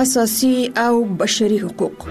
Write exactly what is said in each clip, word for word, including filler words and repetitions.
اساسي او بشري حقوق.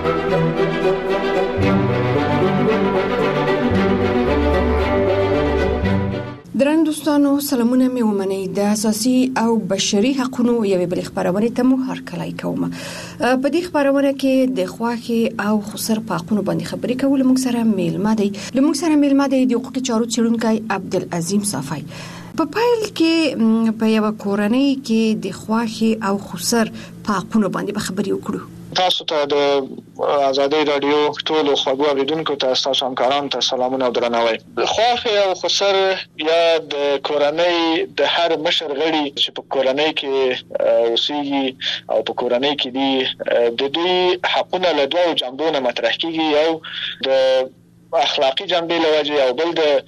درنو دوستانو، سلامونه مې ومنئ. د اساسي او بشري حقوقو یوې بلې خبرونه ته مو هرکلی کوم. په دې خبرونه کې د خواخي او خسر په حقوقو باندې خبرې کول موږ سره میلمه دی. موږ سره میلمه دی د حقوقي چارو څېړونکی عبدالعظیم صافی. په پایل کې په یو کورنۍ کې د خواخي او خسر په حقوقو باندې به خبرې وکړو. تاسو ته د آزادۍ رادیو ټول خوږو اوریدونکو ته تاسو همکارانو ته سلامونه او درناوی. خواخي او خسر یا د کورنۍ د هر مشر غړي چې په کورنۍ کې اوسېږي او په کورنۍ کې دي د دوی حقونه له دوه جنبونو مطرح کیږي، یو د اخلاقی جنبه لوجه او بل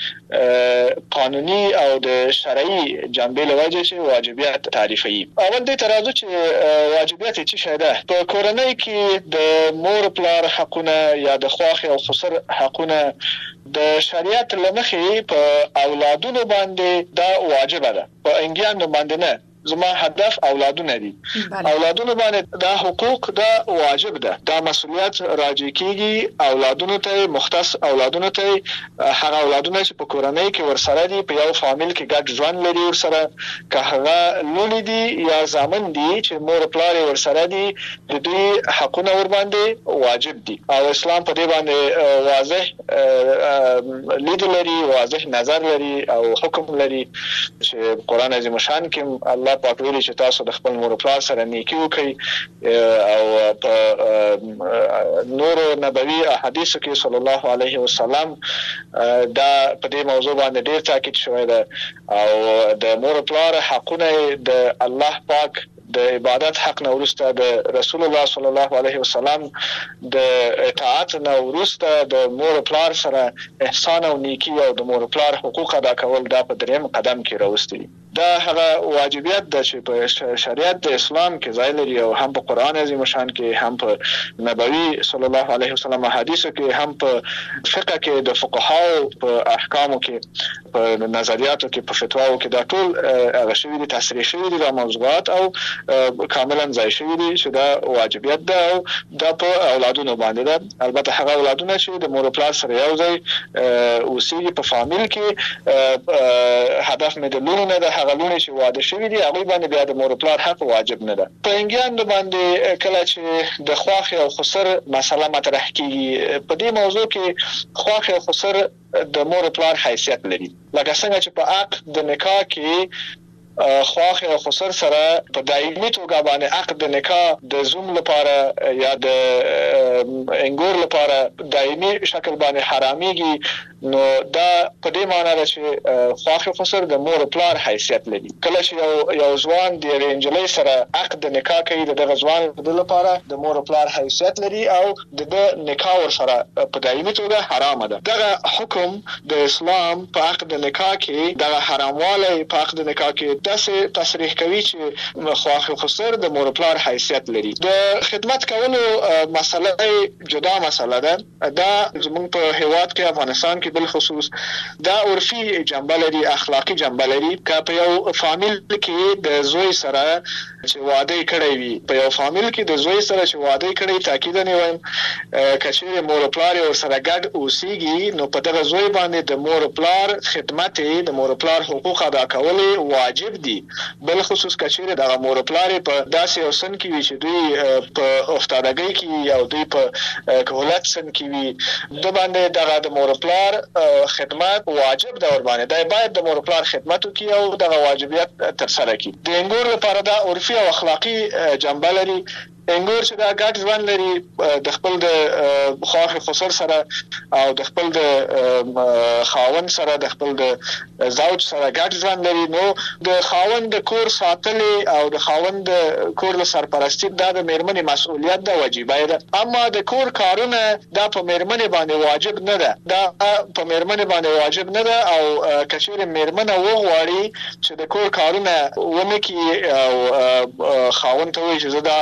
د قانوني او د شرعي جنبه لوجه چې واجبیت تعریفي. اول دې ترازو چې واجبیت څه شی ده. په کورنۍ کې د مور پلار حقونه یا د خواخي او خسر حقونه د شریعت لمخې په اولادونو باندې دا واجب ده، په انګیانو باندې نه. زما هدف اولادونه دي. اولادونه باندې دا حقوق دا واجب ده، دا مسؤلیت راجع کیږي اولادونو ته، مختص اولادونو ته. هغه اولادونه چې په کورنۍ کې ورسره دي، په یو فامیل کې ګډ ژوند لري ورسره، که هغه لونی دي یا زامن دي چې مور پلار ورسره دي، د دوی حقونه ور باندې واجب دي. او اسلام په دې باندې واضح لید لري، واضح نظر لري او حکم لري چې قرآن عظیم شان کې الله پاک ویلي چې تاسو د خپل مور پلار سره نیکی وکړئ، او په نور نبوي احادیثو کې صلی الله علیه وسلم دا په دې موضوع باندې ډیر تاکید شوی ده. او د مور پلار حقونه د الله پاک د عبادت حق نه ورسته، د رسول الله صلی الله علیه وسلم د اطاعت نه ورسته د مور پلار سره احسان او نیکی او د مور پلار حقوق ادا کول دا په دریم قدم کې راوستي. دا هغه واجبیت ده چې په شریعت د اسلام کې ځای لري، او هم په قرآن عظیم شان کې، هم په نبوي صلی الله علیه وسلم حدیثو کې، هم په فقه کې د فقهاو په احکامو کې، په نظریاتو کې، په فتواو کې، دا ټول هغه شوی دي، تصریح شوی دي دا موضوعات، او کاملا ځای شوی دي چې دا واجبیت ده او دا په اولادونو باندې ده. البته هغه اولادونه چې د مور پلار سره یو ځای اوسېږي په فامیل کې، هدف مې د لونو نه ده، هغه لونی چې واده شوی دي هغه باندې بیا د مور پلار حق واجب نه ده. په انګیانو باندې کله چې د خواخي او خسر مسله مطرح کیږي، په دې موضوع کې خواخي او خسر د مور پلار حیثیت لري. لکه څنګه چې په عقد د نکاح کې خواخي او خسر سره په دایمي توګه باندې عقد د نکاح د زوم لپاره یا د انګور لپاره دایمي شکل باندې حراميږي، نو دا په دې معنی ده چې خواخي او خسر د مور پلار حیثیت لري. کله چې یو یو ځوان د انجلۍ سره عقد د نکاح کوي، دغه ځوان د لپاره د مور پلار حیثیت لري او د نکاح ور سره په دایمي توګه حرام ده. دغه حکم د اسلام په عقد د نکاح کې، دغه حراموالی په عقد د نکاح کې داسې تصریح کوي چې خواخي خسر د مور پلار حیثیت لري. د خدمت کولو مسله جدا مسله ده. دا زموږ په هیواد کې افغانستان کې بل خصوص دا عرفي جنبه لري، اخلاقی جنبه لري. که په یو فامیل کې د زوی سره چې واده کړی وي، په یو فامیل کې د زوی سره چې واده کړی، تاکید نه وایم کچېره مور پلار ور سره ګډ اوسېږي، نو په دغه زوی باندې د مور پلار خدمت، د مور پلار حقوق ادا کول واجب دي. بل خصوص کچېره د مور پلار په داسې یو سن کې وي چې دوی په افتادګۍ کې یا دوی په کهولت سن کې وي، د باندې دغه د مور پلار خدمت واجب ده ور باندې. دا باید د مور پلار خدمت وکړي او دغه واجبیت تر سره کړي. د انګور لپاره دا عرفي او اخلاقی جنبه لري. انګور چې دا ګډ ژوند لري د خپل د خواخي خسر سره او د خپل د خاوند سره، د خپل د زوج سره ګډ ژوند لري، نو د خاوند د کور ساتل او د خاوند د کور له سرپرستی دا د میرمنې مسؤلیت ده، واجبای ده. اما د کور کارونه دا په میرمنې باندې واجب نه ده، دا په میرمنې باندې واجب نه ده. او کچېره میرمنه وغواړي چې د کور کارونه ونه کړي او خاوند ته وایي چې زه دا نشم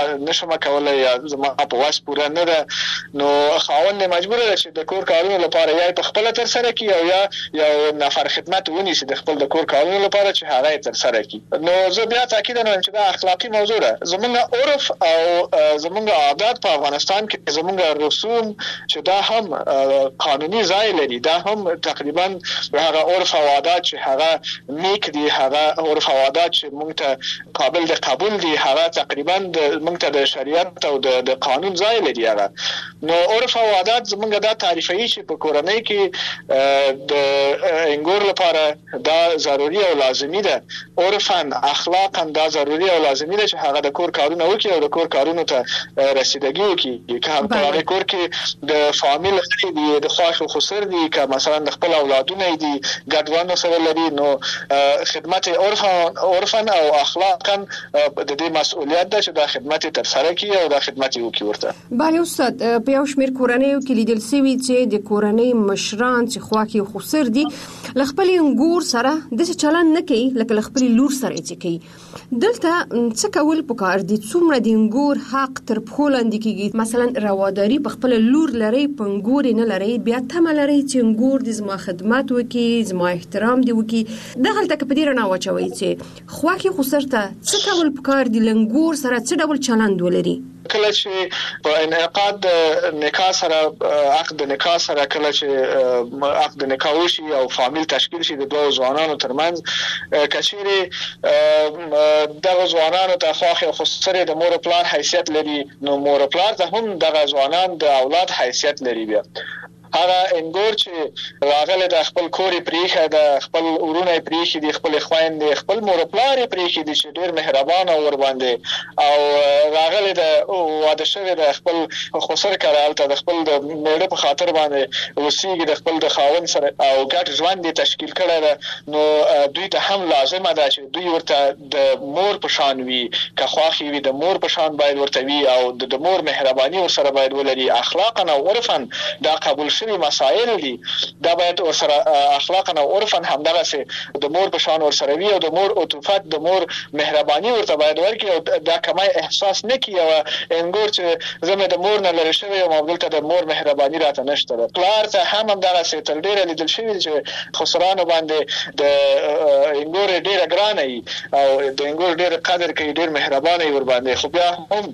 نشم کولای یا زما په واس پوره نه ده، نو خاوند مجبور دی چې د کور کارونو لپاره یا په خپل تر سره کوي او یا یو نفر خدمت ونیسي د خپل د کور کارونو لپاره چې هغه تر سره کوي. نو زه بیا تاکید نه چې دا اخلاقی موضوع ده. زمونږ عرف او زمونږ عادت په افغانستان کې زمونږ رسوم چې دا هم قانوني ځای لري، دا هم تقریبا هغه عرف او عادت چې هغه نیک دي، هغه عرف او عادت چې موږ ته قابل د قبول دي، هغه تقریبا د موږ ته د شریعت او د قانون ځای لري. هغه نو عرف او عادت زمونږ دا تعریفي چې په کورنۍ کې د انګور لپاره دا ضروري او لازمي ده. عرفاً اخلاقاً دا ضروري او لازمي ده چې هغه د کور کارونه وکړي او د کور کارونو ته رسیدګي وکړي. که هم په کور کې د فامیل غړي دي، د خواښ او خسر دي، که مثلا د خپل اولادونه دي ګډوانو سره لري، نو خدمت عرفاً او اخلاقاً د دې مسؤلیت ده چې دا خدمت تر سره کړي او دا خدمت وکړي ورته. بله استاد، په یو شمېر کورنیو کې لیدل شوي چې د کورنۍ مشران چې خواښ او خسر دي له خپل انګور سره داسې چلند نه کوي لکه له خپلې لور سره چې کوي. دلته څه کول پکار دي؟ څومره د انګور حق تر پښو لاندې کېږي؟ مثلا رواداري په خپله لور لرئ، په انګور یې نه لرئ، بیا تمه لرئ چې انګور دې زما خدمت وکړي، زما احترام دې وکړي. دغلته که په دې رڼا واچوئ چې خواښ خسر ته څه کول پکار دي، له انګور سره څه ډول چلند ولري؟ کله چې په انعقاد نکاح سره، عقد نکاح سره کله چې عقد نکاح وشي او فامیل تشکیل شي د دوه ځوانانو ترمنځ، کچېرې دغه ځوانانو ته خواښ او خسر د مور او پلار حیثیت لري، نو مور او پلار ته هم دغه ځوانان د اولاد حیثیت لري. بیا هغه انګور چې راغله د خپل کور پریخه، د خپل ورونه پریخه دي، خپل خويندې، خپل مور پلار پریخه دي چې ډېر مهربان او ور باندې، او راغله د واده شوی د خپل خسر کړهالته د خپل د میړه په خاطر باندې وسیږي د خپل د خاوند سره او ګډ ژوند تشکیل کړی ده. نو دوی ته هم لازمه ده چې دوی ورته د مور په شان وي، که خواخي وي د مور په شان باید ورته وي او د مور مهرباني ور سره باید ولري. اخلاقا او عرفا دا قبول شوی مسائل دي، دا باید ور سره اخلاقا او عرفا هم دغه سي د مور په شان ور سره وي او د مور عطوفت د مور مهرباني ورته باید ورکړي او دا کمای احساس نه کوي او انګور چې زمه د مور نه لری شوی او دلته د مور مهرباني راته نشته. پلار ته هم دغه سي تل ډیر لیدل شوی چې خسرانو باندې د انګور ډیره ګرانه ای او د انګور ډیر قدر کوي، ډیر مهربانه ور باندې. خو بیا هم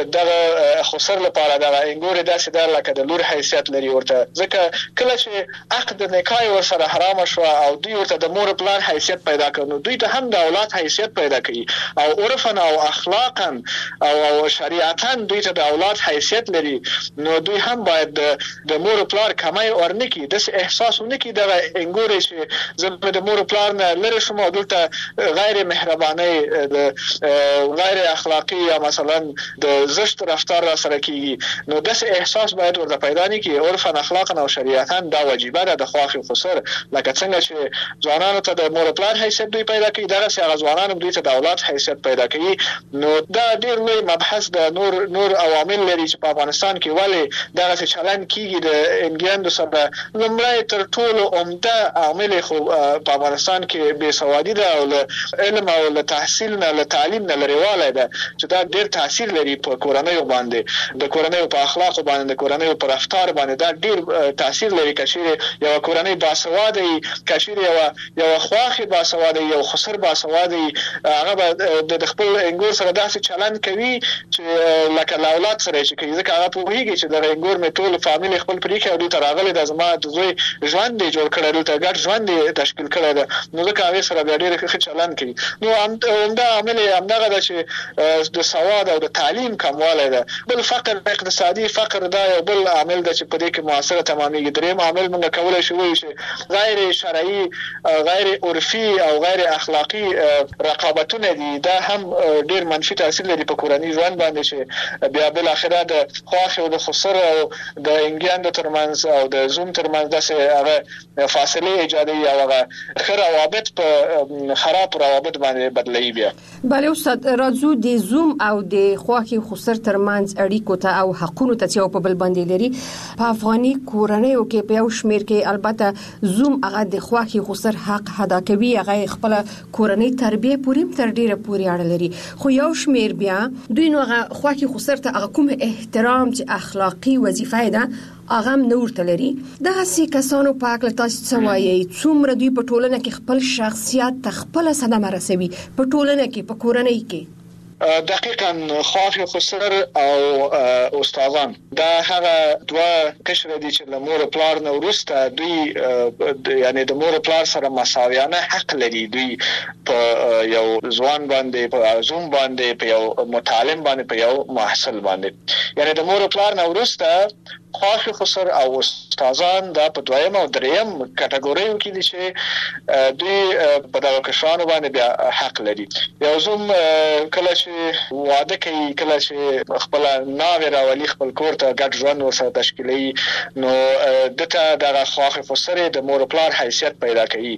دغه خسر لپاره دغه انګور داسې د لکه د لور حیثیت لري ورته، ځکه کله چې عقد نکاح ور سره حرام شو او دوی ورته د مور پلار حیثیت پیدا کړو، دوی ته هم د اولاد حیثیت پیدا کوي او عرفا او اخلاقا او او شریعتا دوی ته د اولاد حیثیت لري. نو دوی هم باید د مور پلار کمای ورنکي، د احساس ونکي د انګور چې زموږ د مور پلار نه لری شوم او دلته غیر مهرباني، د غیر اخلاقی یا مثلا د زشت رفتار را سره کیږي. نو د احساس باید ورته پیدا نه کی. عرفا اخلاقا او شریعتا دا واجبه ده د خواخ او خسر، لکه څنګه چې ځوانانو ته د مور پلار حیثیت دوی پیدا کوي، دغه څنګه ځوانانو دوی ته د اولاد حیثیت پیدا کوي. نو دا ډیر لوی مبحث د نور نور عوامل لري چې په افغانستان کې ولې دغه څه چلن کیږي د انګیاندو سره. لومړی تر ټولو عمده عامل خو په افغانستان کې بې سوادي ده او علم او له تحصیل نه له تعلیم نه لريواله ده چې دا ډیر تاثیر لري په کورنۍ باندې، د کورنۍ په اخلاق باندې، د کورنۍ په رفتار باندې دا ډیر تاثیر لري. کشیر یو کورنۍ باسواده ای، کشیر یو یو خواخي باسواده یو خسر باسواده هغه د خپل انګور سره داسې چلن کوي چې لکه اولاد سره چې کوي، ځکه هغه پوهیږي چې د انګور می ټول فامیل خپل پریکه او د تراغله د زما د زوی ژوند دی جوړ کړی، د ګډ ژوند تشکیل کړی ده. نو ځکه هغه سره ډیر ښه چلن کوي. نو همدا عامل همدغه ده چې د سواد او د تعلیم کموالی ده. بل فقر اقتصادي فقر دا یو بل عامل ده چې په دې کې موثره تمامېږي. دریم عامل موږ کولای شو وایو چې غیر شرعي، غیر عرفي او غیر اخلاقی رقابتونه دي، دا هم ډیر منفي تاثیر لري په کورنۍ ژوند باندې چې بیا بل اخره د خواخ او د خسر او د انګیاندو ترمنځ او د زوم ترمنځ داسې هغه فاصله ایجادوي او هغه خرابات په خراب روابط باندې بدلوي. بیا بله استاد، راځو د زوم او د خواخي خسر ترمنځ اړیکو ته او حقونو ته چې په بل باندې لري. په افغاني کورنیو کې په یو شمیر کې البته زوم هغه د خواخي خسر حق ادا کوي، هغه خپل کورنۍ تربیه پورې تر ډیره پورې اړه لري، خو یو شمیر بیا دوی نو هغه خواخي خسر ته هغه کوم احترام چې اخلاقی وظیفه ده هغه هم نور تلري. دغه سي کسانو په اړه تاسو څه وایي؟ څومره دوی په ټولنه کې خپل شخصیت ته خپل صدمه رسوي په ټولنه کې په کورنۍ کې؟ دقیقاً خواخي خسر او استادان دا هغه دوه قشر دي چې له مور پلار نه وروسته دوی یعنی د مور پلار سره مساویانه حق لري. دوی په یو ځوان باندې په زوم باندې په یو متعلم باندې په یو محصل باندې، یعنی د مور پلار نه وروسته خواخي خسر او استادان دا په دویم او دریم کټګوریو کې دي چې دوی په دغه کشانو باندې بیا حق لري. یو زوم کله چې واده کوي، کله چې خپل ناوې راولي خپل کور ته ګډ ژوند ورسره تشکیلوي، نو دته دغه خواخي خسر د مور پلار حیثیت پیدا کوي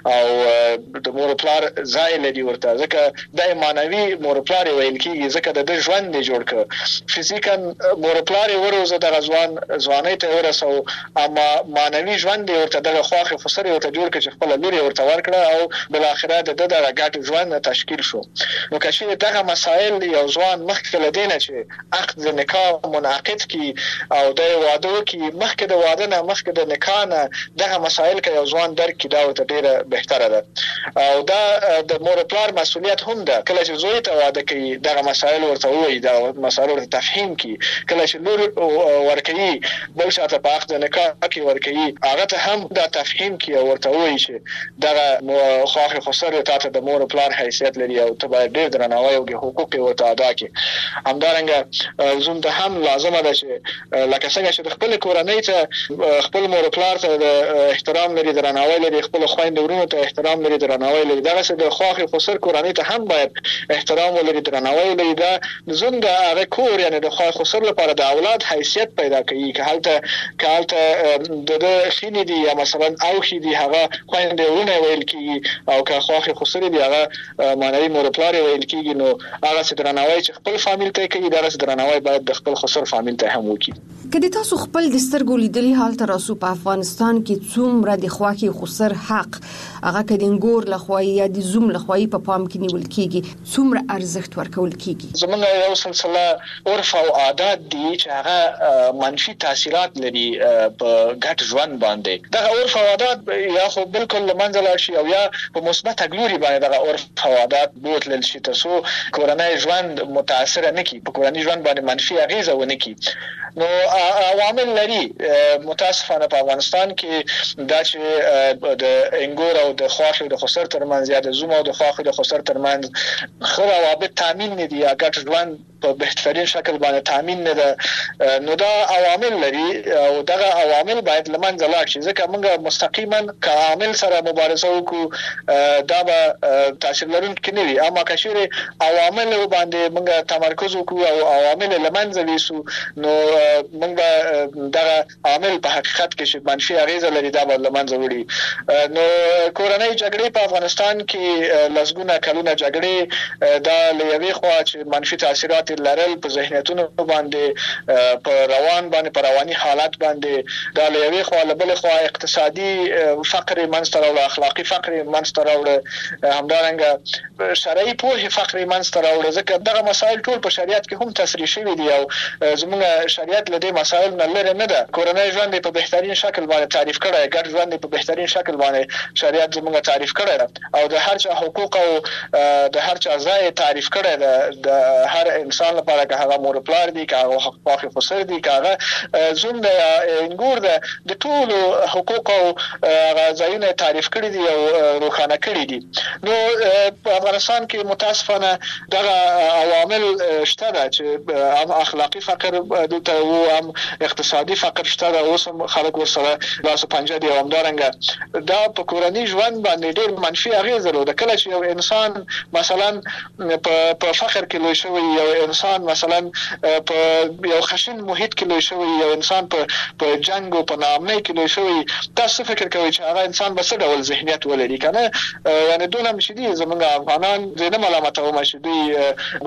او د مور پلار ځای لري ورته، ځکه د مانوي مور پلار ویل کیږي، ځکه د ژوند دی جوړ ک فزیکن مور پلار ورته د ځوان ځواني ته ورسو، اما مانوي ژوند دی ورته د خواخي خسر ورته جوړ ک چې خپل لوري ورته ورکړه او بل اخره د دغه ګډ ژوند تشکیل شو. نو کله دغه مسائل یو ځوان مخکې لدینه چې عقد نکاح منعقد کی او د واده کی مخکې د واده نه مخکې د نکاح نه دغه مسائل کې یو ځوان درک کی دا ورته ډیره بهتره ده او دا د مور پلار مسؤلیت هم ده. کله چې زوی ته واده کوي دغه مسائل ورته وایي، دا مسائل ورته تفهیم کی، کله چې لور ورکوي بل شاته په عقد نکاح کې ورکوي هغه ته هم دا تفهیم کی او ورته وایي چې دغه خواخي خسر ته د مور پلار حیثیت لري او ته باید ډیر درناوی او حقوق ورته ادا کړي. همدارنګه زوم ته هم لازمه ده چې لکه څنګه چې خپل کورنۍ ته خپل مور پلار ته د احترام لري، درناوی لري، خپل خويندې ورونو ته احترام لري، درناوی لري، دغه څه د خواخي خسر کورنۍ ته هم باید احترام ولري، درناوی لري. دا زوم د هغه کور یعنی د خواخي خسر لپاره د اولاد حیثیت پیدا کوي که حالته که حالته د خینې دي یا مثلا او خې دي هغه خويندې ورونه ویل کیږي او که خواخي خسر دي هغه مانوي مور پلار ویل کیږي. نو هغه څه درناوی چې خپل فامیل ته کوي دا څه درناوی باید د خپل خسر فامیل ته هم وکړي. کله تاسو خپل د سترګو لیدلي حال تر اوسه په افغانستان کې څومره د خواخي خسر حق هغه کډینګور لخوای یا د زوم لخوای په پام کې نیول کیږي، څومره ارزښت ورکول کیږي؟ زمونږ یو سلسله عرف او عادات دي چې هغه منفي تاثیرات لري په ګډ ژوند باندې. دا عرف او عادات یا خو بالکل لمنځه لاړ شي او یا په مثبت ګلوري باندې دا عرف او عادات بوتل شي تاسو کورنۍ ژوند متاثر نه کی، په کورنۍ ژوند باندې منفي اغیزه ونه کی. نو عوامل لري متاسفانه په افغانستان کې دا چې د انګور او د خواخي د خسر ترمنځ یا د زوم او د خواخي د خسر ترمنځ خو روابط تامین نه دي یا ګډ ژوند په بهترین شکل باندې تامین نه ده. نو دا عوامل لري او دغه عوامل باید لمنځه لاړ شي، ځکه موږ مستقیما که عامل سره مبارزه وکړو دا به تاثیر لرونکي نه وي، اما که چیرې عوامل باندې موږ تمرکز وکړو او عوامل لمنځه ویسو نو موږ به دغه عامل په حقیقت کې چې منفي اغیزه لري دا به لمنځه وړي. نو کورنۍ جګړې په افغانستان کې لسګونه کلونه جګړې دا له یوې خوا چې منفي تاثیرات لرل په ذهنیتونو باندې په روان باندې په رواني حالت باندې دا له یوې خوا له بل خوا اقتصادي فقر منځته راوړ، اخلاقی فقر منځته راوړ، همدارنګه شرعي پوهه فقر منځته راوړ، ځکه دغه مسائل ټول په شریعت کې هم تصریح شوي دي او زموږ شریعت له دې مسائل نه لري نه ده. کورنۍ ژوند په بهترین شکل باندې تعریف کړی، ګډ ژوند په بهترین شکل باندې شریعت زموږ تعریف کړی او د هر چا حقوق او د هر چا ځای تعریف کړی ده. د هر انسان لپاره که هغه مور پلار دي، که هغه خواخي خسر دي، که هغه زوم ده یا انګور ده، د ټولو حقوق او هغه ځایونه تعریف کړی دي او روښانه کړی دي. نو په افغانستان کې متاسفانه دغه عوامل شته ده چې هم اخلاقی فقر دلته وو، هم اقتصادي فقر شته ده، اوس هم خلک ورسره لاس پنجه دي. همدارنګه دا په کورنۍ ژوند باندې ډېر منفي اغېز لري. کله چې یو انسان مثلا په فقر کې لوی شوی یو انسان مثلا په یو خشن محیط کې لوی شوی، یو انسان په په جنگ او په ناامنۍ کې لوی شوی، تاسو فکر کوئ چې هغه انسان به څه ډول ذهنیت ولري کنه؟ یعنی دونه مشدي زمونږ افغانان زه نه ملامتوم چې دوی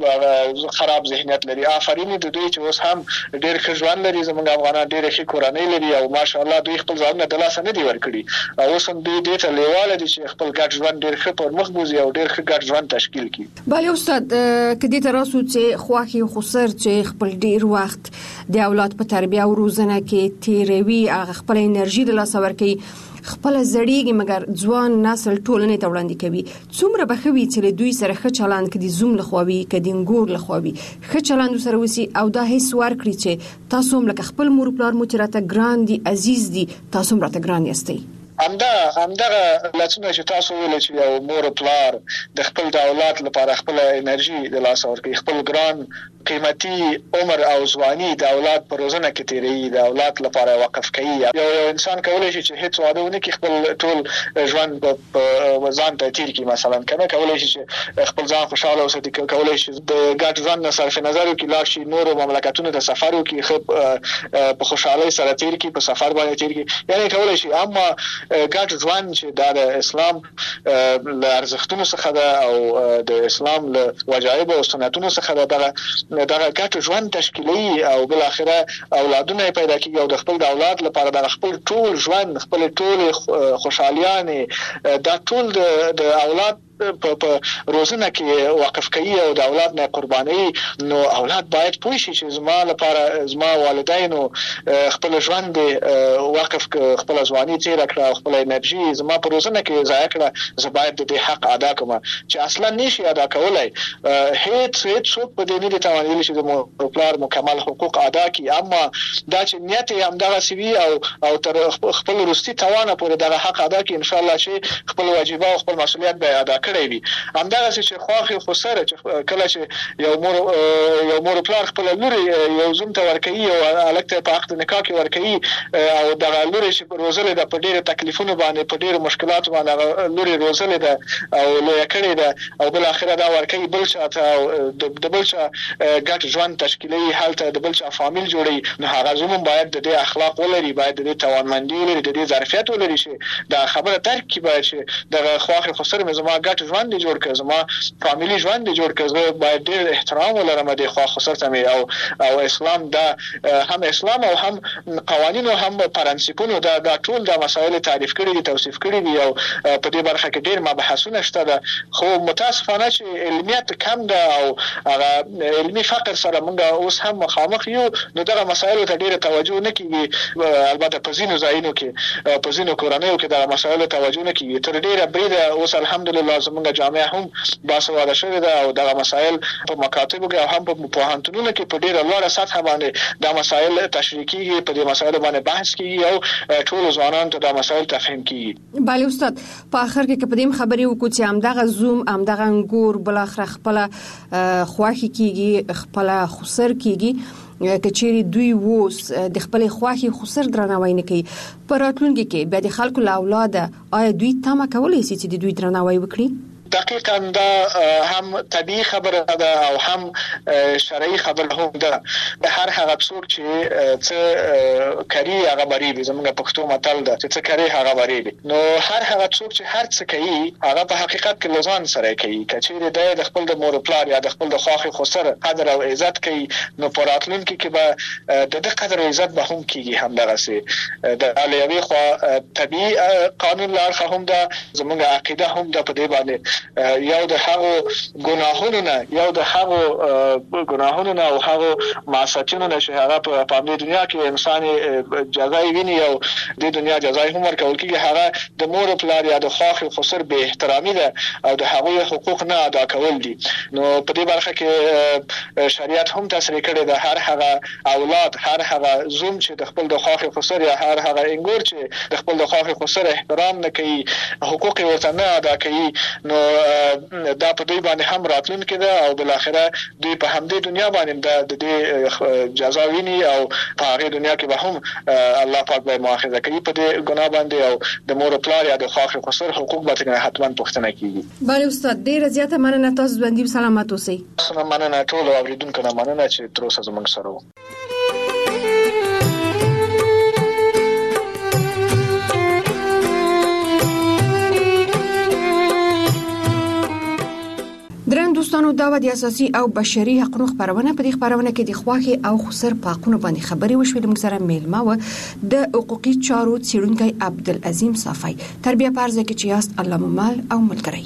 به خراب ذهنیت لري. آفرین د دوی چې اوس هم ډېر ښه ژوند لري، زمونږ افغانان ډېرې ښې کورنۍ لري او ماشاءالله دوی خپل ځانونه د لاسه نه دي ورکړي او اوس هم دوی دې ته لیواله دي چې خپل ګډ ژوند ډېر ښه پر مخ بوځي او ډېر ښه ګډ ژوند تشکیل کړي. بله استاد، که دې ته راسو چې خواښې خسر چې خپل ډېر وخت د اولاد په تربیه او روزنه کې تیروي، هغه خپل انرژي د لاسه ورکوي، خپل زړیږي مګر ځوان نسل ټولنې ته وړاندې کوي، څومره به ښه وي چې له دوی سره ښه چلند کړي، زوم لخوا وي که د انګور لخوا وي، ښه چلند سره وسی او دا حس ورکړي چې تاسو هم لکه خپل مور پلار مو چې راته ګران دي، عزیز دي، تاسو هم راته ګران یاستئ. همدا همدغه لاسونه چې تاسو ویل چې یو مور پلار د خپل د اولاد لپاره خپل انرژي د لاسه ورکوي، خپل ګران قیمتي عمر او ځواني د اولاد په روزنه کې تیروي، د اولاد لپاره وقف کوي. یو یو انسان کولی شي چې هیڅ واده ونه کړي، خپل ټول ژوند په ځان ته تیر کړي، مثلا کنه کولی شي چې خپل ځان خوشاله وساتي، کولی شي د ګډ ژوند نه صرف نظر وکړي، لاړ شي نورو مملکتونو ته سفر وکړي، په خوشحالۍ سره تیر کړي، په سفر باندې تیر کړي، یعنی کولی شي. اما ګډ ژوند چې د اسلام له ارزښتونو څخه ده او د اسلام له وجایب او سنتونو څخه ده، دغه دغه ګډ ژوند تشکیلي او بل اخره اولادونه پیدا کیږي او د خپل د اولاد لپاره د خپل ټول ژوند، خپل ټول خوشحالیانه دا ټول د اولاد په په روزنه کې وقف کوي او د اولاد نه قرباني. نو اولاد باید پوه شي چې زما لپاره زما والدینو خپل ژوند وقف ک خپل ځواني تیر کړه، خپل انرژي زما په روزنه کې ضایع کړه، زه باید د حق ادا کوم چې اصلا نشي ادا کولای. هیڅ هیڅ څوک په دې نه دي توانایي چې د مور پلار مکمل حقوق ادا کړي، اما دا چې نیت یې همدغه سوي او او تر خپل وروستي توانه پورې دغه حق ادا کړي، ان شاء الله چې خپل واجب او خپل مسؤلیت به ادا کړی وي. همدغه چې خواخې خسر چې کله چې یو مور یو مور پلار خپل لوري یو زوم ته ورکوي او الکته په عقد نکاح کې ورکوي او دغه لوري چې روزل ده په ډېر تکلیفونو باندې، په ډېر مشکلات باندې لوري روزل ده او لوی کړی ده او بل اخره دا ورکوي بل چاته او د بل چا ګډ ژوند تشکیلي حالت د بل چا فامیل جوړي، نو هغه زمون باید د دې اخلاق ولري، باید د دې توانمندي ولري، د دې ظرفیت ولري چې دا خبره ترک کی باید چې دغه خواخې خسر مې زما ګډ ژوند دی جوړ کړ، زما فامیلی ژوند دی جوړ کړ، زه باید ډېر احترام ولرم د خواخې خسر ته مې او او اسلام دا هم اسلام او هم قوانینو هم پرنسپونو دا دا ټول دا مسائل تعریف کړي دي، توصیف کړي دي او په دې برخه کې ډېر مباحثونه شته ده. خو متاسفانه چې علمیت کم ده او هغه علمي فقر سره موږ اوس هم مخامخ یو، نو دغه مسایلو ته ډېره توجه نه کیږي. البته په ځینو ځایونو کې په ځینو کورنیو کې دغه مسایلو توجه نه کیږي. تر ډېره بریده اوس الحمدلله زموږ جامعه هم باسواده شوې ده او دغه مسایل په مکاتبو کې او هم په پوهنتونونو کې په ډېره لوړه سطح باندې دا مسایل تشریح کیږي، په دې مسایلو باندې بحث کیږي او ټول ځوانانو ته دا مسایل تفهیم کیږي. بله استاد، په اخر کې که په دې خبرې وکړو چې همدغه زوم همدغه انګور بل اخر خپل خواخي کیږي، خپل خسر کیږي، کچېری دوی ووس د خپل خواخي خسر درناوی نه کوي، په راتلونکي کې بیا د خلکو له اولاده آیا دوی تمه کولی شي چې د دوی درناوی وکړي؟ دقیقاً دا هم طبیعي خبره ده او هم شرعي خبره هم ده. هر هغه څوک چې څه کوي هغه بریږي، زموږ پښتو متل ده چې څه کوي هغه بریږي. نو هر هغه څوک چې هر څه کوي هغه په حقیقت کې لزان سره کوي. کچېرې د خپل د مور پلار یا د خپل د خواخې خسر قدر او عزت کوي، نو په راتلونکي کې به د دې قدر او عزت به هم کیږي. همدغسې د علیوي خوا طبیعي قانون لارښه هم ده، زموږ عقیده هم ده په دې باندې یو د هغو ګناهونو نه یو د هغو ګناهونو نه او هغو معصیتونو نه چې هغه په همدې دنیا کې انسان جزای ویني او د دنیا جزای هم ورکول کېږي، هغه د مور پلار یا د خواخې خسر به احترامي ده او د هغوی حقوق نه ادا کول دي. نو په دې برخه کې شریعت هم تصریح کړی ده هر هغه اولاد، هر هغه زوم چې د خپل د خواخې خسر یا هر هغه انګور چې د خپل د خواخې خسر احترام نه کوي، حقوق ورته نه ادا کوي، نو دا په دوی باندې هم راتلونکي ده او بل اخره دوی په همدې دنیا باندې د دې جزا ویني او په هغه دنیا کې به هم الله پاک به مؤاخذه کوي په دې ګناه باندې او د مور او پلار یا د خواخر خسر حقوق به حتما پوښتنه کیږي. بله استاد ډیره زیاته مننه، تاسو باندې سلامات اوسئ. مننه ټول اوریدونکو نه مننه چې تر اوسه زموږ سره وو. درن دوستانو دا و د اساسي او بشري حقوقو خبرونه په دې خبرونه کې د خواخي او خسر په حقوقو باندې خبري وشوې. موږ سره میلمه و د حقوقي چارو څېړونکی عبدالعظیم صافی. تربیه پرځه کې چې یاست الله ممال او ملګری.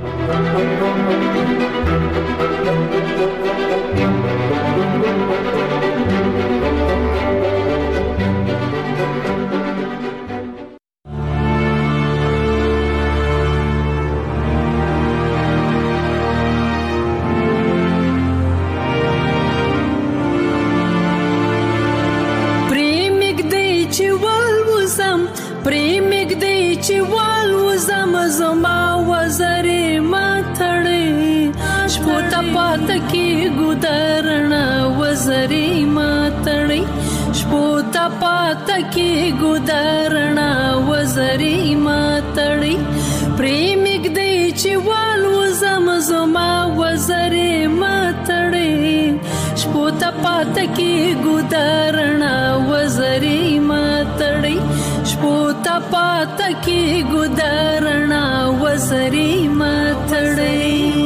की गुदरना वजरी मातड़ी शपोता पात की गुदरना वजरी मातड़ी प्रेमिक दे चिवाल वजम जमा वजरी मातड़ी शपोता पात की गुदरना वजरी मातड़ी शपोता पात की गुदरना वजरी मातड़ी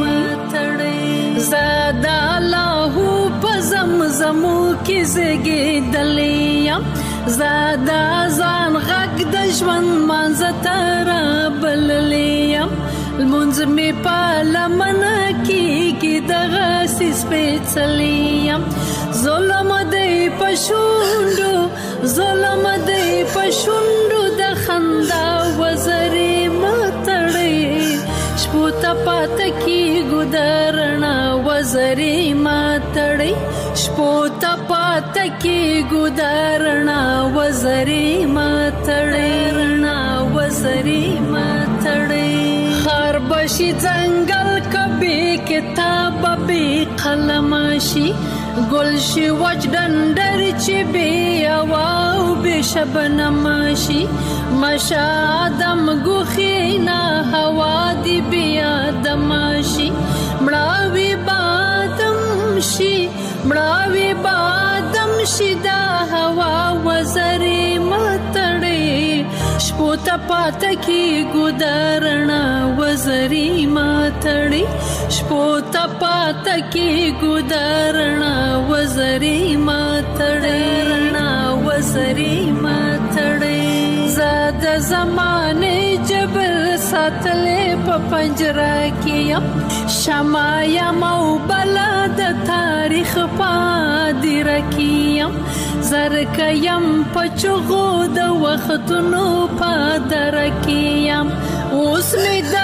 زادا لاهو پزمزمو کی زګې دلیم زادا ځان غږ د ژوند منځتر بللیم المنځ می پالمن کیږي دغه سیس پېڅلیم ظلم دی پښوندو ظلم دی پښوندو د خندا وزري متړې شپوتا پات کی ګدرنا وزري ماتړې شپوتا پات کی ګدرنا وزري ماتړې رنا وزري ماتړې خر بشي ځنګل کبي کتاب به قلمشي گلشی وچ دندر چی بی اواو بی شبنمشی مشا آدم گوخینا هوا دی بی آدمشی مراوی بادم شی مراوی بادم شی دا هوا وزری متڑی شپوتا پاتا کی گدرنا وزری ماتڑی شپوتا پاتا کی گدرنا وزری ماتڑی وزری ماتڑی زاد زمانے جبل ساتلے پا پنجرہ کیم شمایا مو بلاد تاریخ پا دی رکیم زرکیم پچغو دا وقتنو پا درکیم اوس می دا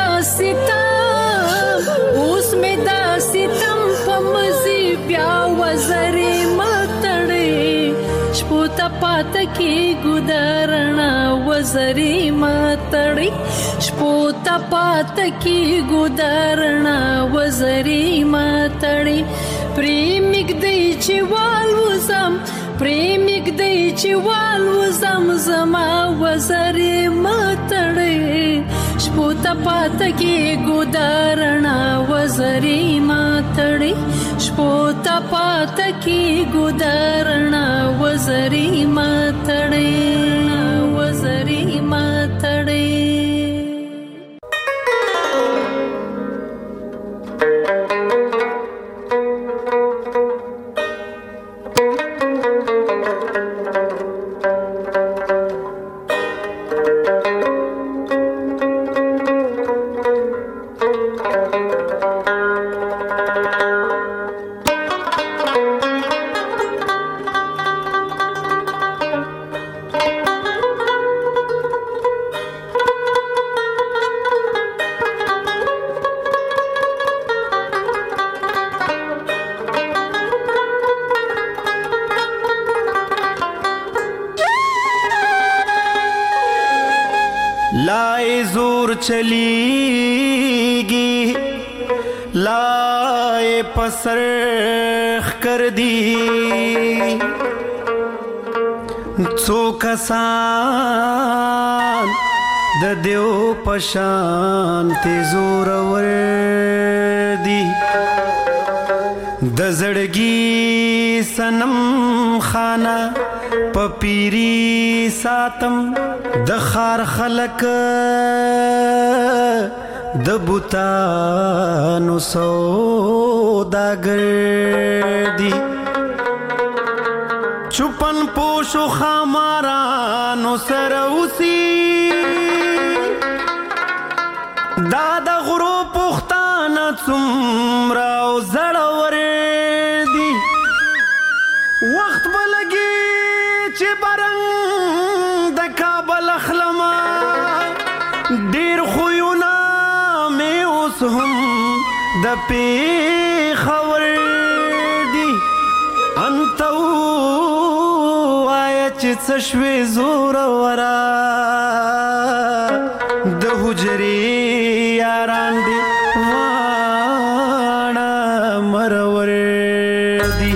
ستم اوس می دا ستم پا مزی بیا وزری ماتڑی شپوتا پاتا کی گدرنا وزری ماتڑی شپوتا پاتا کی گدرنا وزری ماتڑی پریمک دی چوال وزم پریمک دی چوال وزم زما وزری ماتڑی شپوتا پاتا کی گدرنا وزری ماتڑی شپوتا پاتا کی گدرنا وزری ماتڑی وزری ماتڑی لای زور چلیږي بلائے پسرخ کر دی څو کسان د دیو پشان تیزور ور دی د زړګي سنم خانه پپیری ساتم د خار خلق د بوتانو سوداګر دی چوپن پوشو خامارانو سره اوسي دا د غرو پختانه څومره او زړور دي وخت به لګي چې برنګ د کابل اخلمه ډېر خویونه مې اوس هم د پېښور دي انته ووایه چې څه شوې زورورا د حجرې یاران دي واړه مرور دي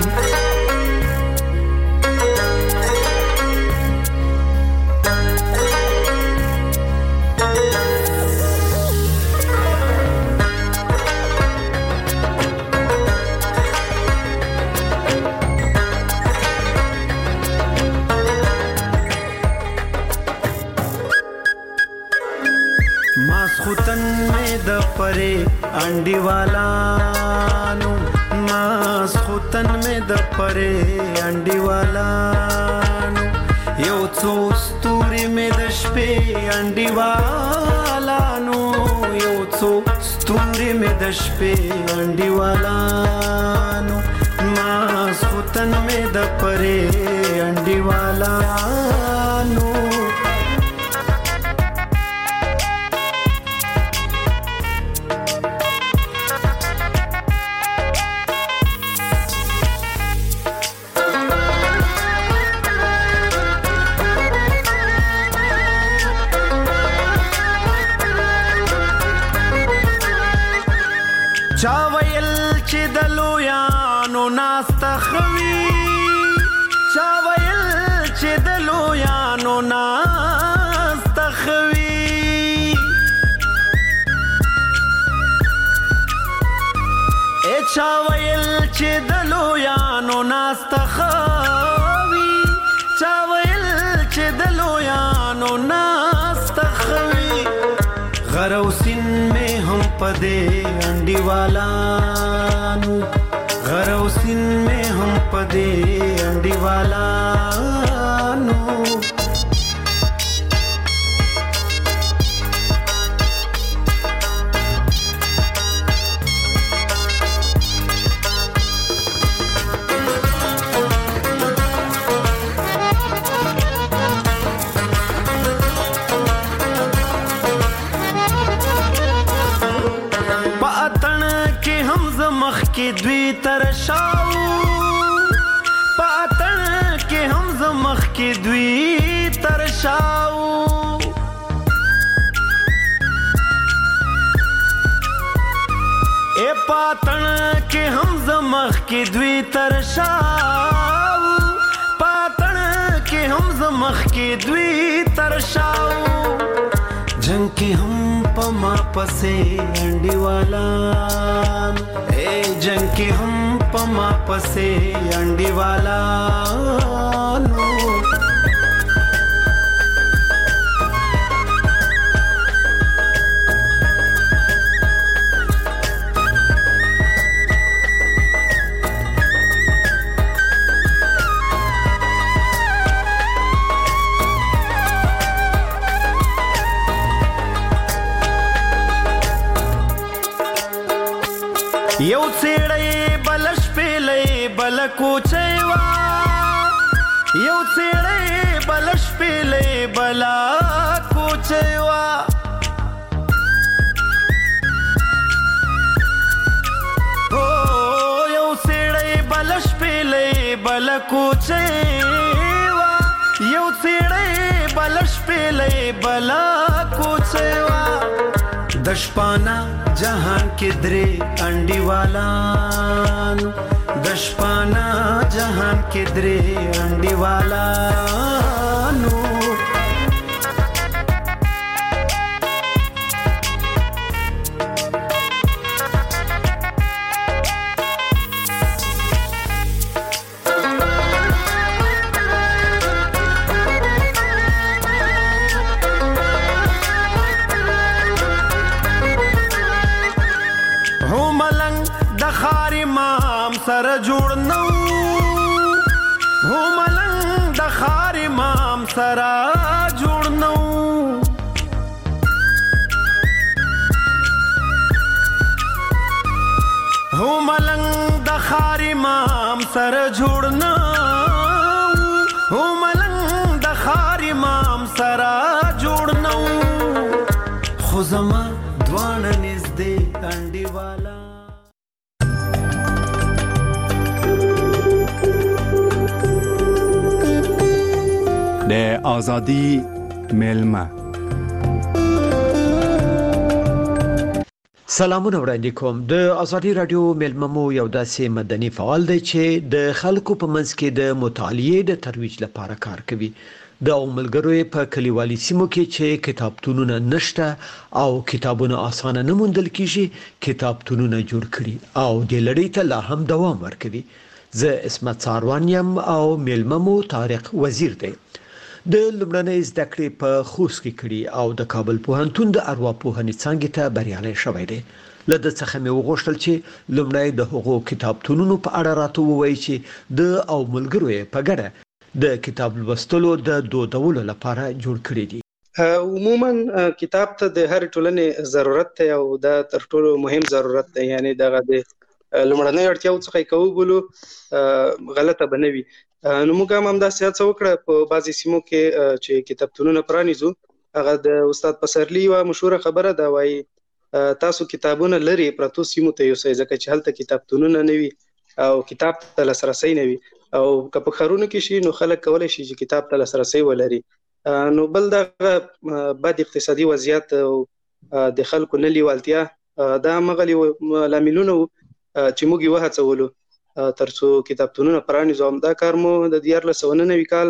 ماسخوتن میں د پرے انڈی والانو ماسخوتن میں د پرے انڈی والانو یو څو ستوري میں د شپې انڈی والانو یو څو ستوري میں د شپې انڈی والانو ماسخوتن میں د پرے انڈی والانو چا ویل چې د لویانو ناسته خوي چا ویل چې د لویانو ناسته خوي ای چا ویل چې د لویانو ناسته خوي چا ویل چې د لویانو ناسته خوي غروسین میں ہم پدے انڈی والانو غروسین میں ہم پدے انڈی والانو کې دوی ترشاو پاتن کې هم زمخ کې دوی ترشاو اے پاتن کې هم زمخ کې دوی ترشاو پاتن کې هم زمخ کې دوی ترشاو جنگ کې هم پما پسې انډي والان اے جنگ کې هم پما پسې انډي والان یو څېړی بلش پیلې بل کوچېوا یو څېړی بلش پیلې بل کوچېوا او یو څېړی بلش پیلې بل کوچېوا یو څېړی بلش پیلې بل کوچېوا दशपाना जहान के द्रे अंडीवालान दशपाना जहान के द्रे अंडीवालानो सर जोड़नो हो मलंग दखार इमाम सरा जोड़नो हो मलंग दखार इमाम सर जोड़नो हो मलंग दखार इमाम सरा जोड़नो खुजमा द्वान निज़दे अंडी वाला د آزادی میلمه سلامونه وړاندې کوم د آزادی رادیو میلمه مو یو داسې مدني فعال دی چې د خلکو په منځ کې د مطالعې د ترویج لپاره کار کوي د عملګرو په کلیوالي سیمو کې چې کتابتونونه نشته او کتابونه اسانه نه موندل کیږي کتابتونونه جوړ کړي او د لړۍ ته لا هم دوام ورکوي زه اسمت ساروانیم او میلمه مو طارق وزیر دی د لومړنۍ زده کړې په خوست کې کړي او د کابل پوهنتون د ارواپوهنې څانګې ته بریالی شوی دی له ده څخه مې وغوښتل چې لومړی د هغو کتابتونونو په اړه راته ووایي چې د او ملګرو یې په ګډه د کتاب لوستلو د دودولو لپاره جوړ کړي دي. عموما کتاب ته د هر ټولنې ضرورت دی او دا تر ټولو مهم ضرورت دی یعنی دغه د لومړنۍ اړتیاو څخه کوو بولو غلطه بنوي نو موږ هم دا سیاست وکړه په بعضي سیمو کې چې کتابتونونه پرانیزو هغه د استاد پسرلی و مشهور خبره دا وایي تاسو کتابونه لري پرتو سیمو ته یوسئ ځکه چې هلته کتابتونونه نه وي او کتاب ته لاسرسی نه وي او که په ښارونو کې شي نو خلک کولی شي چې کتاب ته لاسرسی ولري نو بل دغه بد اقتصادي وضعیت او د خلکو نه لیوالتیا دا مغلي لاملونه چې موږ یې وهڅولو ترڅو کتابتونونه پرانیزو دا کار مو د دیارلس سوه نوي کال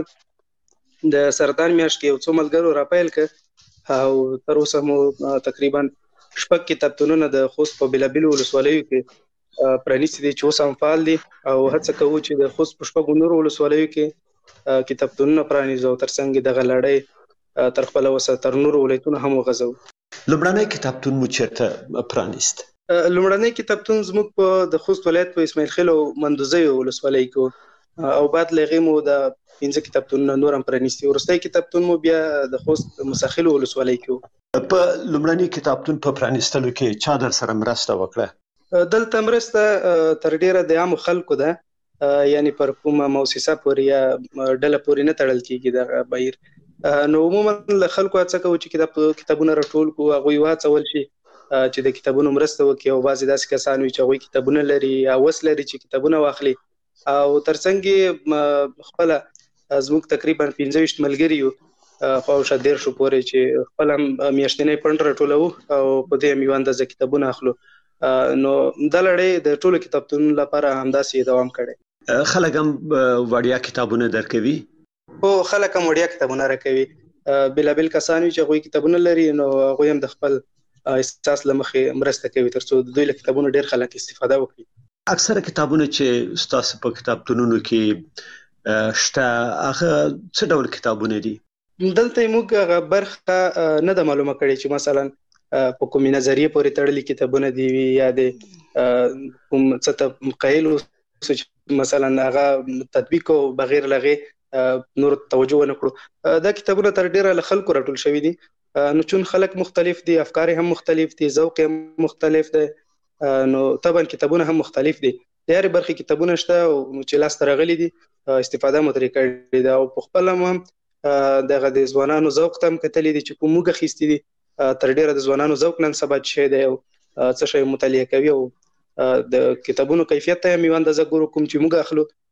د سرطان میاشت کې یو څو ملګرو راپیل کړ او تر اوسه مو تقریبا شپږ کتابتونونه د خوست په بېلابېلو ولسوالیو کې پرانیستي دي چې اوس هم فعال دي او هڅه کوو چې د خوست په شپږو نورو ولسوالیو کې کتابتونونه پرانیزو او ترڅنګ دغه لړۍ تر خپله وسه تر نورو ولایتونو هم وغځوو. لومړنی کتابتون مو چیرته پرانیست؟ لومړنی کتابتون زموږ په د خوست ولایت په اسماعیل خیل او مندوزیو ولسوالۍ کې او بعد له هغې مو د پنځه کتابتونونه نور هم پرانیستي وروستی کتابتون مو بیا د خوست مساخیلو ولسوالۍ کې په لومړني کتابتون په پرانیستلو کې چا در سره مرسته وکړه؟ دلته مرسته تر ډیره د عامو خلکو ده یعنی پر کومه مؤسسه پورې یا ډله پورې نه تړل کېږي دغه بهیر نو عموما له خلکو هڅه کوو چې کتابونه راټول کړو هغوی وهڅول شي چې د کتابونو مرسته وکړي او بعضې داسې کسان وي چې هغوی کتابونه لري یا وس لري چې کتابونه واخلي او ترڅنګ یې خپله زموږ تقریبا پنځه ویشت ملګري یو خواوشا دېرشو پورې چې خپل هم میاشتنی فنډ راټولوو او په دې هم یوه اندازه کتابونه اخلو نو دا لړۍ د ټولو کتابتونونو لپاره همداسې دوام کړی. خلک هم وړیا کتابونه درکوي؟ هو خلک هم وړیا کتابونه راکوي بېلابېل کسان وي چې هغوی کتابونه لري نو هغوی هم د خپل احساس له مخې مرسته کوي ترڅو د دوی له کتابونو ډېر خلک استفاده وکړي. اکثره کتابونه چې ستاسو په کتابتونونو کې شته هغه څه ډول کتابونه دي؟ دلته موږ هغه برخه نه ده معلومه کړې چې مثلا په کومې نظریې پورې تړلي کتابونه دي وي یا د کوم څه ته مقایل اوسو چې مثلا هغه تطبیق او بغیر له هغې نور توجه ونه کړو. دا کتابونه تر ډېره له خلکو راټول شوي دي نو چون خلک مختلف دي افکار هم مختلف دي ذوق هم مختلف دی نو طبعا کتابونه هم مختلف دي د هرې برخې کتابونه شته چې لاسته راغلي دي استفاده مو ترې کړې ده او په خپله هم دغه د ځوانانو ذوق ته هم کتلي دي چې کوم موږ اخیستي دي تر ډېره د ځوانانو ذوق نن سبا شی دی او څه شی مطالعه کوي او د کتابونو کیفیت ته هم یوه اندازه ګورو کوم چې موږ اخلو